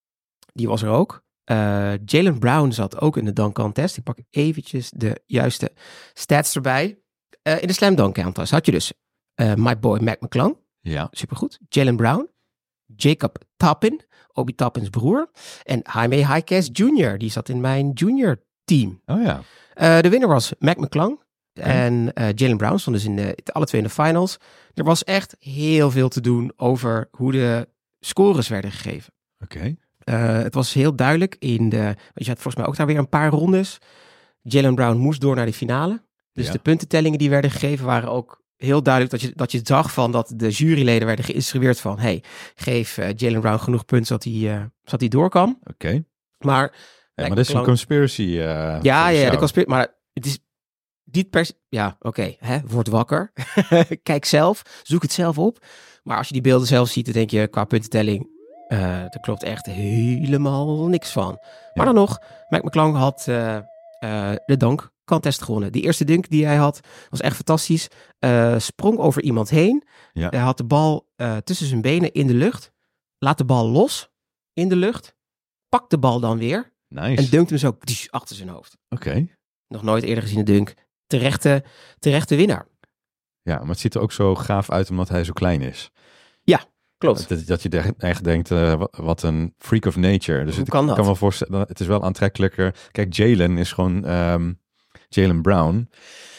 die was er ook. Uh, Jalen Brown zat ook in de dunk contest. Ik pak eventjes de juiste stats erbij. Uh, in de slam dunk contest had je dus uh, my boy Mac McClung. Ja. Supergoed. Jalen Brown. Jacob Toppin. Obi Toppins broer. En Jaime Jaquez junior Die zat in mijn junior team. Oh ja. Uh, de winnaar was Mac McClung. Okay. En uh, Jalen Brown stond dus in de, alle twee in de finals. Er was echt heel veel te doen over hoe de scores werden gegeven. Oké. Okay. Uh, het was heel duidelijk in de... Want je had volgens mij ook daar weer een paar rondes. Jalen Brown moest door naar de finale. Dus ja. de puntentellingen die werden gegeven waren ook heel duidelijk. Dat je, dat je zag van dat de juryleden werden geïnstrueerd van... Hey, geef uh, Jalen Brown genoeg punten zodat hij, uh, zodat hij door kan. Oké. Okay. Maar... Ja, maar dat is een conspiracy. Uh, ja, ja, ja, de conspiracy. Maar het is... Niet per... Ja, oké. Okay, word wakker. Kijk zelf. Zoek het zelf op. Maar als je die beelden zelf ziet, dan denk je qua puntentelling... Uh, daar klopt echt helemaal niks van. Maar ja. dan nog, Mac McClung had uh, uh, de dunk contest gewonnen. Die eerste dunk die hij had, was echt fantastisch. Uh, sprong over iemand heen. Ja. Hij had de bal uh, tussen zijn benen in de lucht. Laat de bal los in de lucht. Pak de bal dan weer. Nice. En dunkt hem zo tsch, achter zijn hoofd. Oké. Okay. Nog nooit eerder gezien een dunk. Terechte, terechte winnaar. Ja, maar het ziet er ook zo gaaf uit omdat hij zo klein is. Ja. Klopt. Dat, dat je echt denkt, uh, wat een freak of nature. Dus Hoe het, kan dat? Ik kan wel voorstellen, het is wel aantrekkelijker. Kijk, Jalen is gewoon um, Jalen Brown.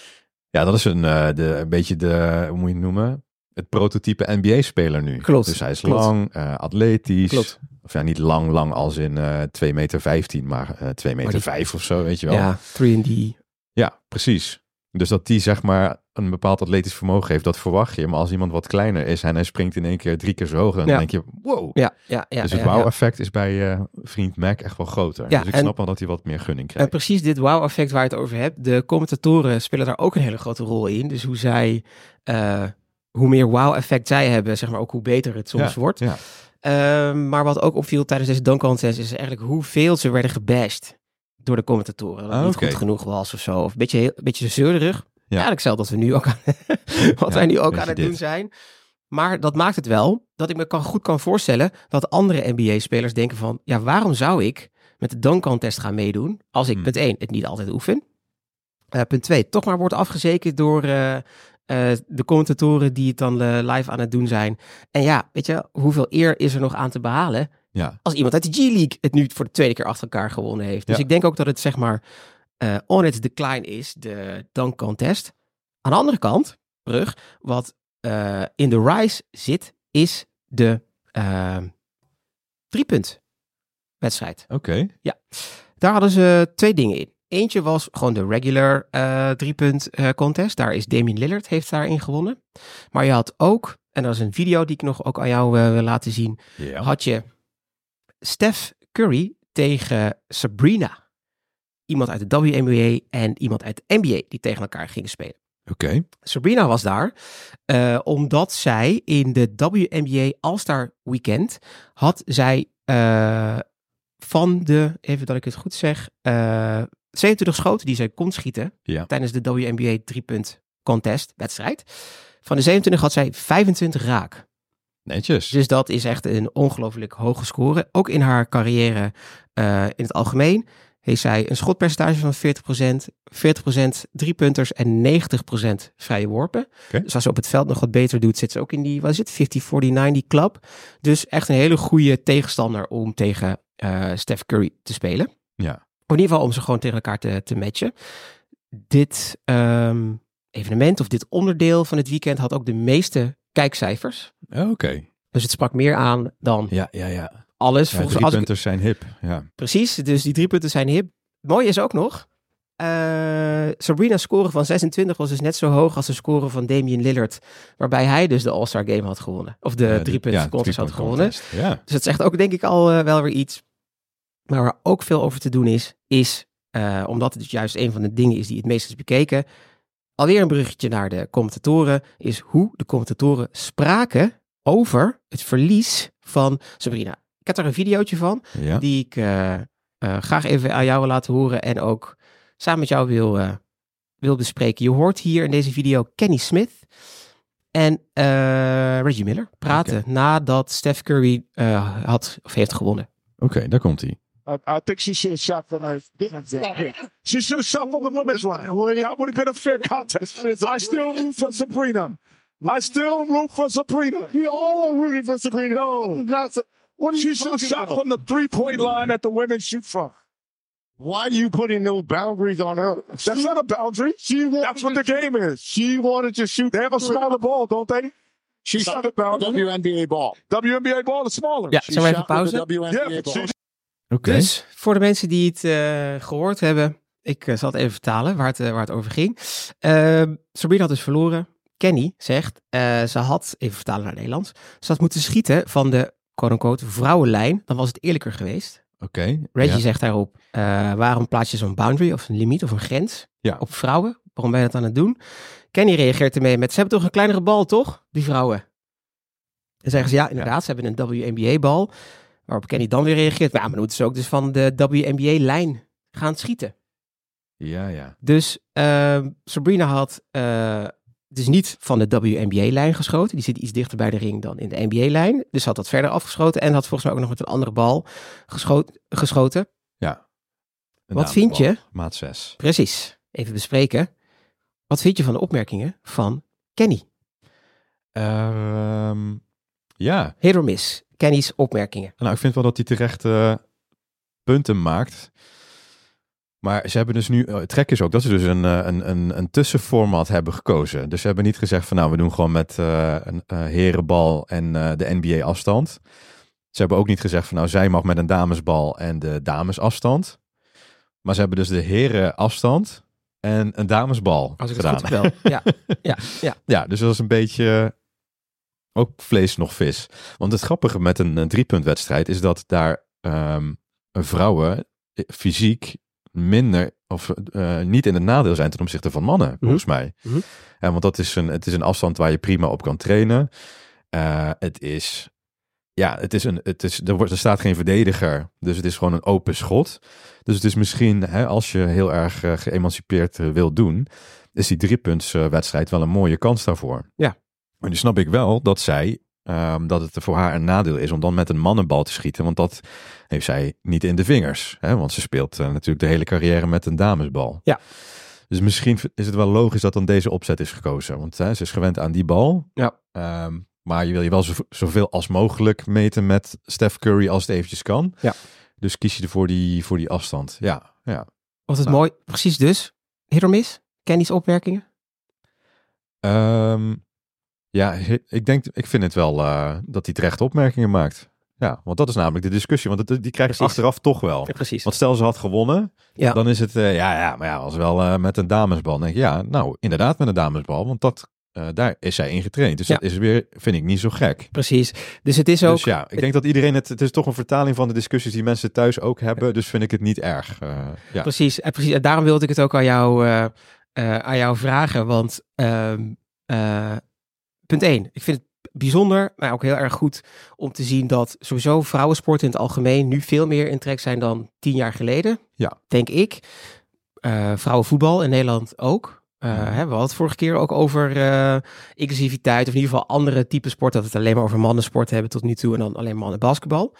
Ja, dat is een, uh, de, een beetje de, hoe moet je het noemen? Het prototype N B A-speler nu. Klopt. Dus hij is Klopt. lang, uh, atletisch. Klopt. Of ja, niet lang, lang als in uh, twee meter vijftien, maar uh, twee meter vijf of zo, weet je wel. Ja, drie en D. Ja, precies. Dus dat die zeg maar een bepaald atletisch vermogen heeft, dat verwacht je. Maar als iemand wat kleiner is en hij springt in één keer drie keer zo hoog, dan ja. denk je, wow. Ja, ja, ja, dus het ja, ja. wow-effect is bij uh, vriend Mac echt wel groter. Ja, dus ik en, snap wel dat hij wat meer gunning krijgt. En precies dit wow-effect waar je het over hebt, de commentatoren spelen daar ook een hele grote rol in. Dus hoe zij, uh, hoe meer wow-effect zij hebben, zeg maar ook hoe beter het soms ja, wordt. Ja. Uh, maar wat ook opviel tijdens deze dunk contest is eigenlijk hoeveel ze werden gebashed door de commentatoren. Dat het ah, niet okay. goed genoeg was of zo. Of een beetje, heel, een beetje zeurderig. Ja. Eigenlijk hetzelfde wat we nu ook aan, wat ja, wij nu ook aan het dit. doen zijn. Maar dat maakt het wel dat ik me kan, goed kan voorstellen dat andere N B A-spelers denken van, ja, waarom zou ik met de dunk contest gaan meedoen als ik, hmm. punt één, het niet altijd oefen. Uh, punt twee, toch maar wordt afgezekerd door uh, uh, de commentatoren die het dan uh, live aan het doen zijn. En ja, weet je, hoeveel eer is er nog aan te behalen ja. als iemand uit de G-League het nu voor de tweede keer achter elkaar gewonnen heeft. Dus ja. ik denk ook dat het zeg maar uh, on its decline is, de dunk contest. Aan de andere kant, brug. Wat uh, in de Rise zit, is de uh, driepuntwedstrijd. Oké. Okay. Ja, daar hadden ze twee dingen in. Eentje was gewoon de regular uh, driepunt uh, contest. Daar is Damian Lillard, heeft daarin gewonnen. Maar je had ook, en dat is een video die ik nog ook aan jou uh, wil laten zien. Ja. Had je Steph Curry tegen Sabrina. Iemand uit de W N B A en iemand uit de N B A die tegen elkaar gingen spelen. Oké. Okay. Sabrina was daar, uh, omdat zij in de W N B A All-Star Weekend had zij uh, van de, even dat ik het goed zeg, uh, zevenentwintig schoten die zij kon schieten ja. tijdens de W N B A driepunt contest wedstrijd. Van de zevenentwintig had zij vijfentwintig raak. Netjes. Dus dat is echt een ongelooflijk hoge score. Ook in haar carrière uh, in het algemeen heeft zij een schotpercentage van veertig procent, veertig procent driepunters en negentig procent vrije worpen. Okay. Dus als ze op het veld nog wat beter doet, zit ze ook in die, wat is het, vijftig veertig negentig club. Dus echt een hele goede tegenstander om tegen uh, Steph Curry te spelen. Ja. In ieder geval om ze gewoon tegen elkaar te, te matchen. Dit um, evenement of dit onderdeel van het weekend had ook de meeste kijkcijfers. Oké. Okay. Dus het sprak meer aan dan ja, ja, ja. alles. Ja, driepunters ik... zijn hip. Ja. Precies, dus die driepunten zijn hip. Het mooie is ook nog, uh, Sabrina's score van zesentwintig was dus net zo hoog als de score van Damian Lillard, waarbij hij dus de All-Star Game had gewonnen. Of de uh, driepunt ja, contest had gewonnen. Ja. Dus het zegt ook denk ik al uh, wel weer iets. Maar waar ook veel over te doen is, is, uh, omdat het dus juist een van de dingen is die het meest is bekeken, alweer een bruggetje naar de commentatoren, is hoe de commentatoren spraken over het verlies van Sabrina. Ik heb daar een videootje van, ja. die ik uh, uh, graag even aan jou wil laten horen en ook samen met jou wil, uh, wil bespreken. Je hoort hier in deze video Kenny Smith en uh, Reggie Miller praten okay. nadat Steph Curry uh, had of heeft gewonnen. Oké, okay, daar komt hij. I, I think she should have shot from her. She should have shot from the women's line. That would have been a fair contest. I still root for Sabrina. I still root for Sabrina. We all rooting for Sabrina. No, that's a, what she should have shot from the three-point line that the women shoot from. Why are you putting those boundaries on her? That's she, not a boundary. She that's what the game is. She wanted to shoot. They have a smaller ball, don't they? She shot a boundary. W N B A ball. W N B A ball is smaller. Ja, zullen we even pauze? W N B A yeah, ball. Okay. Dus voor de mensen die het uh, gehoord hebben, ik uh, zal het even vertalen waar het, uh, waar het over ging. Uh, Sabrina had dus verloren. Kenny zegt, uh, ze had, even vertalen naar Nederlands, ze had moeten schieten van de quote-unquote vrouwenlijn. Dan was het eerlijker geweest. Oké. Okay, Reggie ja. zegt daarop, uh, waarom plaats je zo'n boundary of een limiet of een grens ja. op vrouwen? Waarom ben je dat aan het doen? Kenny reageert ermee met, ze hebben toch een kleinere bal, toch? Die vrouwen. En zeggen ze, ja, inderdaad, ja. ze hebben een W N B A-bal. Waarop Kenny dan weer reageert. Ja, maar dan moeten ze ook dus van de W N B A-lijn gaan schieten. Ja, ja. Dus uh, Sabrina had uh, dus niet van de W N B A-lijn geschoten. Die zit iets dichter bij de ring dan in de N B A-lijn. Dus had dat verder afgeschoten. En had volgens mij ook nog met een andere bal geschoten. geschoten. Ja. Wat vind je? Maat zes. Precies. Even bespreken. Wat vind je van de opmerkingen van Kenny? Um, ja. Hit or miss. Kenny's opmerkingen. Nou, ik vind wel dat hij terecht uh, punten maakt. Maar ze hebben dus nu, het trek is ook dat ze dus een, een, een, een tussenformat hebben gekozen. Dus ze hebben niet gezegd van nou, we doen gewoon met uh, een uh, herenbal en uh, de N B A afstand. Ze hebben ook niet gezegd van nou, zij mag met een damesbal en de damesafstand. Maar ze hebben dus de heren afstand en een damesbal Als ik gedaan. Het goed wel. Ja, ja, ja. ja, dus dat is een beetje ook vlees nog vis. Want het grappige met een, een driepuntwedstrijd is dat daar um, vrouwen fysiek minder of uh, niet in het nadeel zijn ten opzichte van mannen, mm-hmm. volgens mij. Mm-hmm. Ja, want dat is een, het is een afstand waar je prima op kan trainen. Uh, het is, ja, het is een, het is, er, wordt, er staat geen verdediger, dus het is gewoon een open schot. Dus het is misschien, hè, als je heel erg uh, geëmancipeerd uh, wil doen, is die driepuntswedstrijd wel een mooie kans daarvoor. Ja. Maar nu snap ik wel dat zij, um, dat het voor haar een nadeel is om dan met een mannenbal te schieten, want dat heeft zij niet in de vingers. Hè? Want ze speelt uh, natuurlijk de hele carrière met een damesbal. Ja. Dus misschien is het wel logisch dat dan deze opzet is gekozen. Want hè, ze is gewend aan die bal. Ja. Um, maar je wil je wel zo, zoveel als mogelijk meten met Steph Curry als het eventjes kan. Ja. Dus kies je voor die, voor die afstand. Ja, ja. Wat het nou. mooi, precies dus. Hit or miss? Kenny's opmerkingen? Um, ja, ik denk, ik vind het wel uh, dat hij terecht opmerkingen maakt. Ja, want dat is namelijk de discussie. Want het, die krijg je achteraf toch wel. Ja, precies. Want stel ze had gewonnen, ja. dan is het, uh, ja, ja, maar ja, als wel uh, met een damesbal. Dan denk ik, ja, nou, inderdaad met een damesbal. Want dat, uh, daar is zij in getraind. Dus ja. dat is weer, vind ik, niet zo gek. Precies. Dus het is ook... Dus ja, ik denk dat iedereen, het, het is toch een vertaling van de discussies die mensen thuis ook hebben. Dus vind ik het niet erg. Uh, ja. Precies. En precies. En daarom wilde ik het ook aan jou, uh, uh, aan jou vragen. Want uh, uh, punt één, ik vind het bijzonder, maar ook heel erg goed om te zien dat sowieso vrouwensporten in het algemeen nu veel meer in trek zijn dan tien jaar geleden. Ja. Denk ik. Uh, vrouwenvoetbal in Nederland ook. Uh, ja. hè, we hadden het vorige keer ook over uh, inclusiviteit, of in ieder geval andere type sporten, dat we het alleen maar over mannensport hebben tot nu toe en dan alleen mannen basketbal.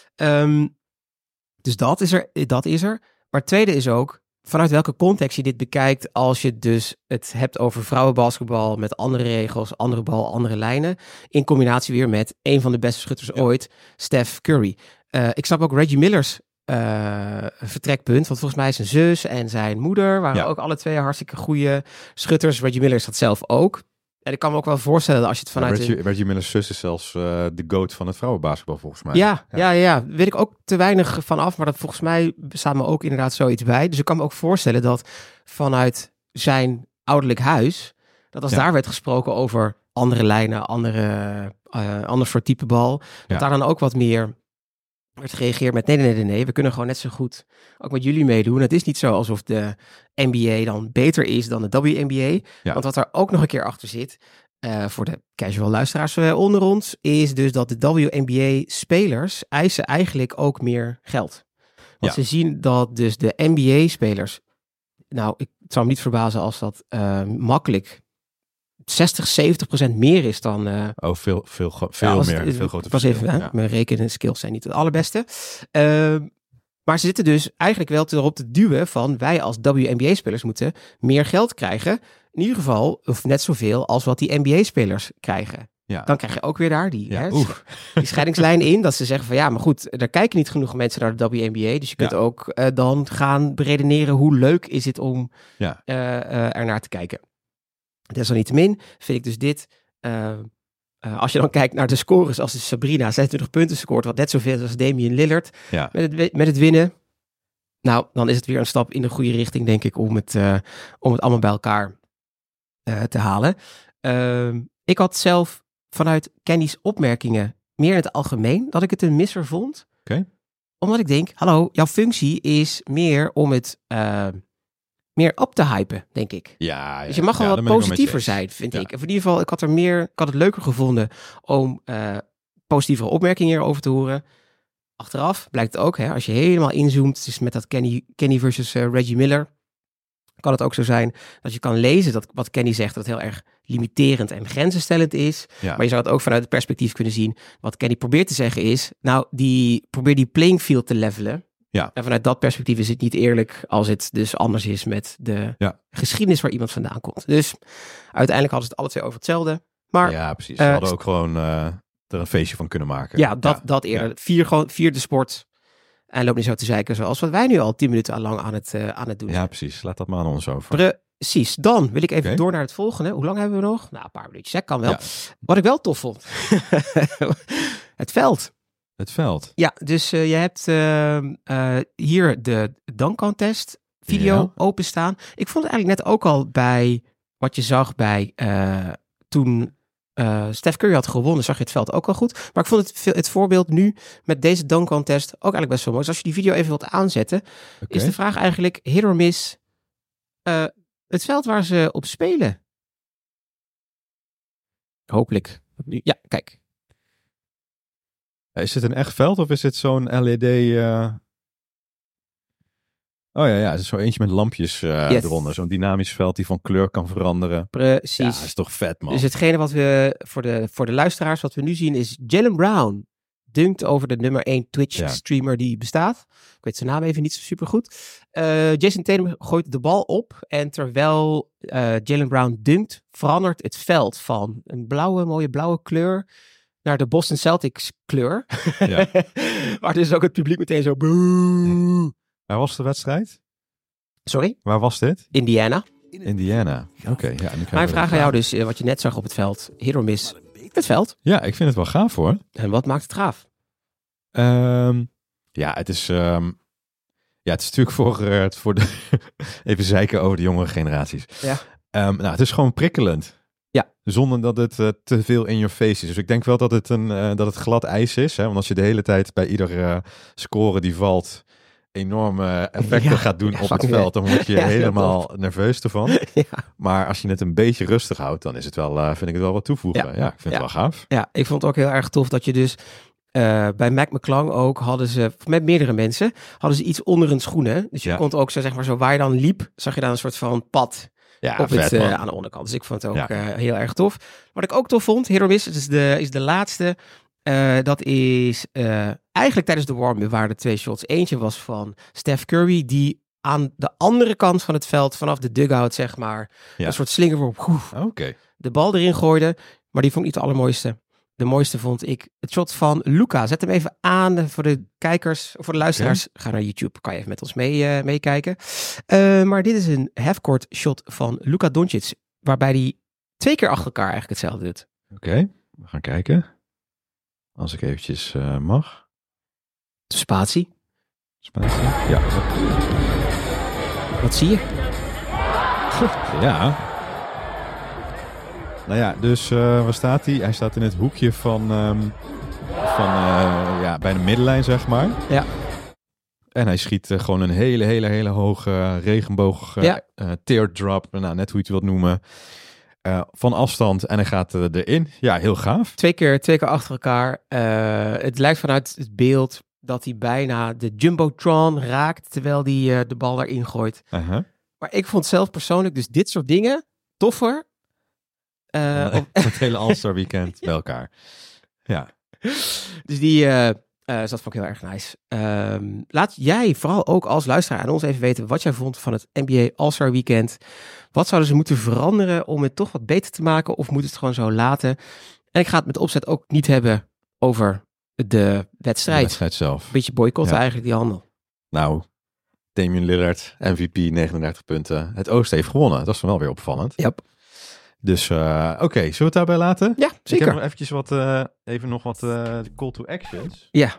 Um, dus dat is er, dat is er. Maar het tweede is ook, vanuit welke context je dit bekijkt als je dus het hebt over vrouwenbasketbal met andere regels, andere bal, andere lijnen, in combinatie weer met een van de beste schutters ja. ooit, Steph Curry. Uh, ik snap ook Reggie Miller's uh, vertrekpunt, want volgens mij zijn zus en zijn moeder waren ja. ook alle twee hartstikke goede schutters. Reggie Miller is dat zelf ook. En ik kan me ook wel voorstellen dat als je het vanuit... Ja, Reggie, Reggie Miller's zus is zelfs uh, de goat van het vrouwenbasketbal volgens mij. Ja, ja, ja, ja. Weet ik ook te weinig van af, maar dat volgens mij staat me ook inderdaad zoiets bij. Dus ik kan me ook voorstellen dat vanuit zijn ouderlijk huis, dat als ja. daar werd gesproken over andere lijnen, andere, uh, ander soort type bal, dat ja. daar dan ook wat meer werd gereageerd met nee, nee, nee, nee, we kunnen gewoon net zo goed ook met jullie meedoen. Het is niet zo alsof de N B A dan beter is dan de W N B A. Ja. Want wat er ook nog een keer achter zit, uh, voor de casual luisteraars uh, onder ons, is dus dat de W N B A-spelers eisen eigenlijk ook meer geld. Want ja. ze zien dat dus de N B A-spelers, nou, ik, het zou me niet verbazen als dat uh, makkelijk zestig, zeventig procent meer is dan... Uh, oh, veel, veel, veel ja, meer. Het, veel groter pas even, ja. Mijn rekenen skills zijn niet het allerbeste. Uh, maar ze zitten dus eigenlijk wel erop te duwen van wij als W N B A-spelers moeten meer geld krijgen. In ieder geval, of net zoveel als wat die N B A-spelers krijgen. Ja. Dan krijg je ook weer daar die, ja, hè, die scheidingslijn in. Dat ze zeggen van ja, maar goed, er kijken niet genoeg mensen naar de W N B A. Dus je kunt ja. ook uh, dan gaan beredeneren hoe leuk is het om ja. uh, uh, ernaar te kijken. Desalniettemin vind ik dus dit, uh, uh, als je dan kijkt naar de scores, als de Sabrina zesentwintig punten scoort, wat net zoveel is als Damian Lillard, ja. met, het, met het winnen, nou, dan is het weer een stap in de goede richting, denk ik, om het, uh, om het allemaal bij elkaar uh, te halen. Uh, ik had zelf vanuit Kenny's opmerkingen meer in het algemeen dat ik het een misser vond. Okay. Omdat ik denk, hallo, jouw functie is meer om het... Uh, meer op te hypen, denk ik. Ja, ja. Dus je mag wel ja, wat positiever zijn, vind ja. ik. Of in ieder geval, ik had er meer, ik had het leuker gevonden om uh, positievere opmerkingen hierover te horen. Achteraf blijkt het ook, hè, als je helemaal inzoomt, dus met dat Kenny, Kenny versus uh, Reggie Miller, kan het ook zo zijn dat je kan lezen dat wat Kenny zegt, dat het heel erg limiterend en grenzenstellend is. Ja. Maar je zou het ook vanuit het perspectief kunnen zien. Wat Kenny probeert te zeggen is, nou, die, probeer die playing field te levelen. Ja. En vanuit dat perspectief is het niet eerlijk als het dus anders is met de ja. geschiedenis waar iemand vandaan komt. Dus uiteindelijk hadden ze het alle twee over hetzelfde. Maar, ja, precies. Ze uh, hadden ook gewoon uh, er een feestje van kunnen maken. Ja, dat, ja. dat eerder. Ja. Vier, gewoon, vier de sport en loop niet zo te zeiken zoals wat wij nu al tien minuten lang aan het, uh, aan het doen ja, zijn. Ja, precies. Laat dat maar aan ons over. Precies. Dan wil ik even okay. door naar het volgende. Hoe lang hebben we nog? Nou, een paar minuutjes. Dat kan wel. Ja. Wat ik wel tof vond. Het veld. Het veld. Ja, dus uh, je hebt uh, uh, hier de dunk contest video ja. openstaan. Ik vond het eigenlijk net ook al bij wat je zag bij uh, toen uh, Steph Curry had gewonnen, zag je het veld ook al goed. Maar ik vond het, het voorbeeld nu met deze dunk contest ook eigenlijk best wel mooi. Dus als je die video even wilt aanzetten, okay. is de vraag eigenlijk hit or miss uh, het veld waar ze op spelen. Hopelijk. Ja, kijk. Is het een echt veld of is het zo'n L E D... Uh... Oh ja, ja, het is zo eentje met lampjes uh, yes. eronder. Zo'n dynamisch veld die van kleur kan veranderen. Precies. Ja, dat is toch vet, man. Dus hetgene wat we voor de, voor de luisteraars, wat we nu zien, is Jaylen Brown dunkt over de nummer één Twitch-streamer ja. die bestaat. Ik weet zijn naam even niet zo super goed. Uh, Jason Tatum gooit de bal op en terwijl uh, Jaylen Brown dunkt, verandert het veld van een blauwe, mooie blauwe kleur naar de Boston Celtics kleur. Ja. Maar dus ook het publiek meteen zo... Boe. Waar was de wedstrijd? Sorry? Waar was dit? Indiana. Indiana. Oké, okay, ja. Nu Mijn vraag aan jou dus, uh, wat je net zag op het veld. Hit or miss het veld. Ja, ik vind het wel gaaf hoor. En wat maakt het gaaf? Um, ja, het is... Um, ja, het is natuurlijk voor, uh, voor de... even zeiken over de jongere generaties. Ja. Um, nou, het is gewoon prikkelend. Ja. Zonder dat het uh, te veel in your face is. Dus ik denk wel dat het, een, uh, dat het glad ijs is. Hè? Want als je de hele tijd bij ieder uh, score die valt... enorme effecten ja, gaat doen ja, op het veld, dan word je ja, helemaal nerveus ervan. Ja. Maar als je het een beetje rustig houdt, dan is het wel, uh, vind ik het wel wat toevoegen. Ja, ja ik vind ja. het wel gaaf. Ja, ik vond het ook heel erg tof dat je dus uh, bij Mac McClung ook hadden ze, met meerdere mensen, hadden ze iets onder hun schoenen. Dus je ja. kon ook zo, zeg maar, zo waar je dan liep, zag je dan een soort van pad ja, op vet, het, uh, aan de onderkant. Dus ik vond het ook ja. uh, heel erg tof. Wat ik ook tof vond, Hit or Miss, het is de, is de laatste. Uh, dat is uh, eigenlijk tijdens de warm-up waren er twee shots. Eentje was van Steph Curry, die aan de andere kant van het veld, vanaf de dugout, zeg maar, ja. een soort slingerworp, okay. de bal erin gooide. Maar die vond ik niet de allermooiste. De mooiste vond ik het shot van Luka. Zet hem even aan voor de kijkers, voor de luisteraars. Ja. Ga naar YouTube, kan je even met ons mee, uh, meekijken. Uh, maar dit is een halfcourt shot van Luka Doncic, waarbij hij twee keer achter elkaar eigenlijk hetzelfde doet. Oké, okay. We gaan kijken. Als ik eventjes uh, mag. Spatie. Spatie, ja. Wat zie je? Ja. Nou ja, dus uh, waar staat hij? Hij staat in het hoekje van, um, van uh, ja, bij de middenlijn, zeg maar. Ja. En hij schiet uh, gewoon een hele, hele, hele hoge uh, regenboog uh, ja. uh, teardrop, nou, net hoe je het wilt noemen. Uh, van afstand en hij gaat uh, erin. Ja, heel gaaf. Twee keer, twee keer achter elkaar. Uh, het lijkt vanuit het beeld dat hij bijna de Jumbotron raakt terwijl hij uh, de bal erin gooit. Uh-huh. Maar ik vond zelf persoonlijk dus dit soort dingen toffer. Uh, uh, of... Het hele All-Star Weekend ja. bij elkaar. Ja. Dus die... Uh, Uh, dus dat vond ik heel erg nice. Um, laat jij vooral ook als luisteraar aan ons even weten wat jij vond van het N B A All-Star Weekend. Wat zouden ze moeten veranderen om het toch wat beter te maken? Of moet het gewoon zo laten? En ik ga het met opzet ook niet hebben over de wedstrijd. De wedstrijd zelf. Een beetje boycotten ja. eigenlijk, die handel. Nou, Damian Lillard, M V P, negenendertig punten. Het Oosten heeft gewonnen. Dat is dan wel weer opvallend. Yep. Dus uh, oké, okay. Zullen we het daarbij laten? Ja, zeker. Ik heb nog eventjes wat, uh, even nog wat uh, call to actions. Ja.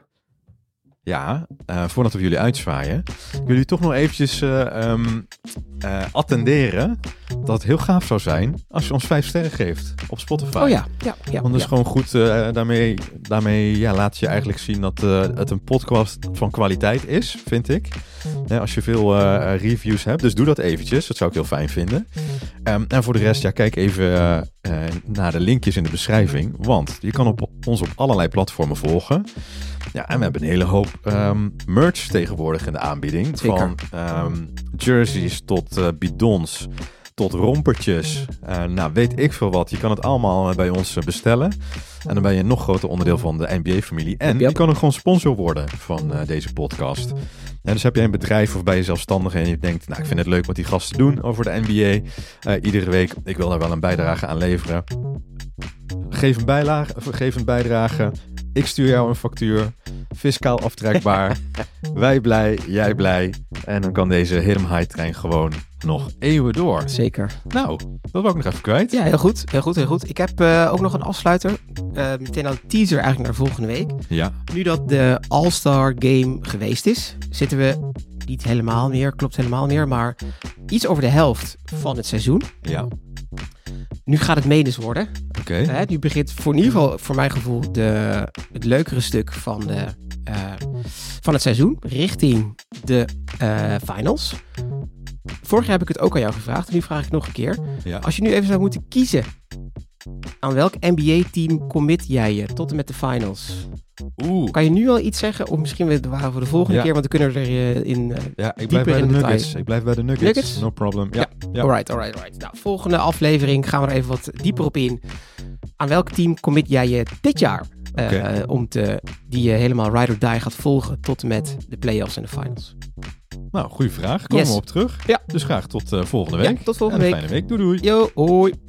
Ja, uh, voordat we jullie uitzwaaien. Jullie toch nog eventjes uh, um, uh, attenderen dat het heel gaaf zou zijn als je ons vijf sterren geeft op Spotify. Oh ja, ja, ja. Want dat is ja. gewoon goed. Uh, daarmee daarmee ja, laat je eigenlijk zien dat uh, het een podcast van kwaliteit is, vind ik. Ja, als je veel uh, reviews hebt. Dus doe dat eventjes. Dat zou ik heel fijn vinden. Um, en voor de rest, ja, kijk even uh, uh, naar de linkjes in de beschrijving. Want je kan op, ons op allerlei platformen volgen. Ja, en we hebben een hele hoop um, merch tegenwoordig in de aanbieding. Zeker. Van um, jerseys tot uh, bidons, tot rompertjes. Uh, nou, weet ik veel wat. Je kan het allemaal bij ons bestellen. En dan ben je een nog groter onderdeel van de N B A-familie. En yep. je kan ook gewoon sponsor worden van uh, deze podcast. En dus heb jij een bedrijf of bij je zelfstandig en je denkt, nou, ik vind het leuk wat die gasten doen over de N B A. Uh, iedere week, ik wil daar wel een bijdrage aan leveren. Geef een, bijlage, geef een bijdrage. Ik stuur jou een factuur. Fiscaal aftrekbaar. Wij blij, jij blij. En dan kan deze Hit 'em High trein gewoon nog eeuwen door. Zeker. Nou, dat wil ik nog even kwijt. Ja, heel goed. Heel goed, heel goed. Ik heb uh, ook nog een afsluiter. Uh, meteen al een teaser eigenlijk naar volgende week. Ja. Nu dat de All-Star Game geweest is, zitten we niet helemaal meer, klopt helemaal meer, maar iets over de helft van het seizoen. Ja. Nu gaat het menens worden. Oké. Okay. Uh, nu begint voor in ieder geval, voor mijn gevoel, de, het leukere stuk van, de, uh, van het seizoen. Richting de uh, finals. Vorig jaar heb ik het ook aan jou gevraagd. En nu vraag ik nog een keer. Ja. Als je nu even zou moeten kiezen. Aan welk N B A-team commit jij je tot en met de finals? Oeh. Kan je nu al iets zeggen? Of misschien weer voor de volgende ja. keer. Want dan kunnen we er uh, in uh, Ja, ik blijf bij de Nuggets. Detail. Ik blijf bij de Nuggets. Nuggets? No problem. Ja. ja. ja. Alright, alright, alright. Nou, volgende aflevering gaan we er even wat dieper op in. Aan welk team commit jij je dit jaar? Uh, okay. uh, om te, die je helemaal ride or die gaat volgen tot en met de playoffs en de finals. Nou, goede vraag. Komen yes. we op terug. Ja. Dus graag tot uh, volgende week. Ja, tot volgende en week. Een fijne week. Doei doei. Yo, hoi.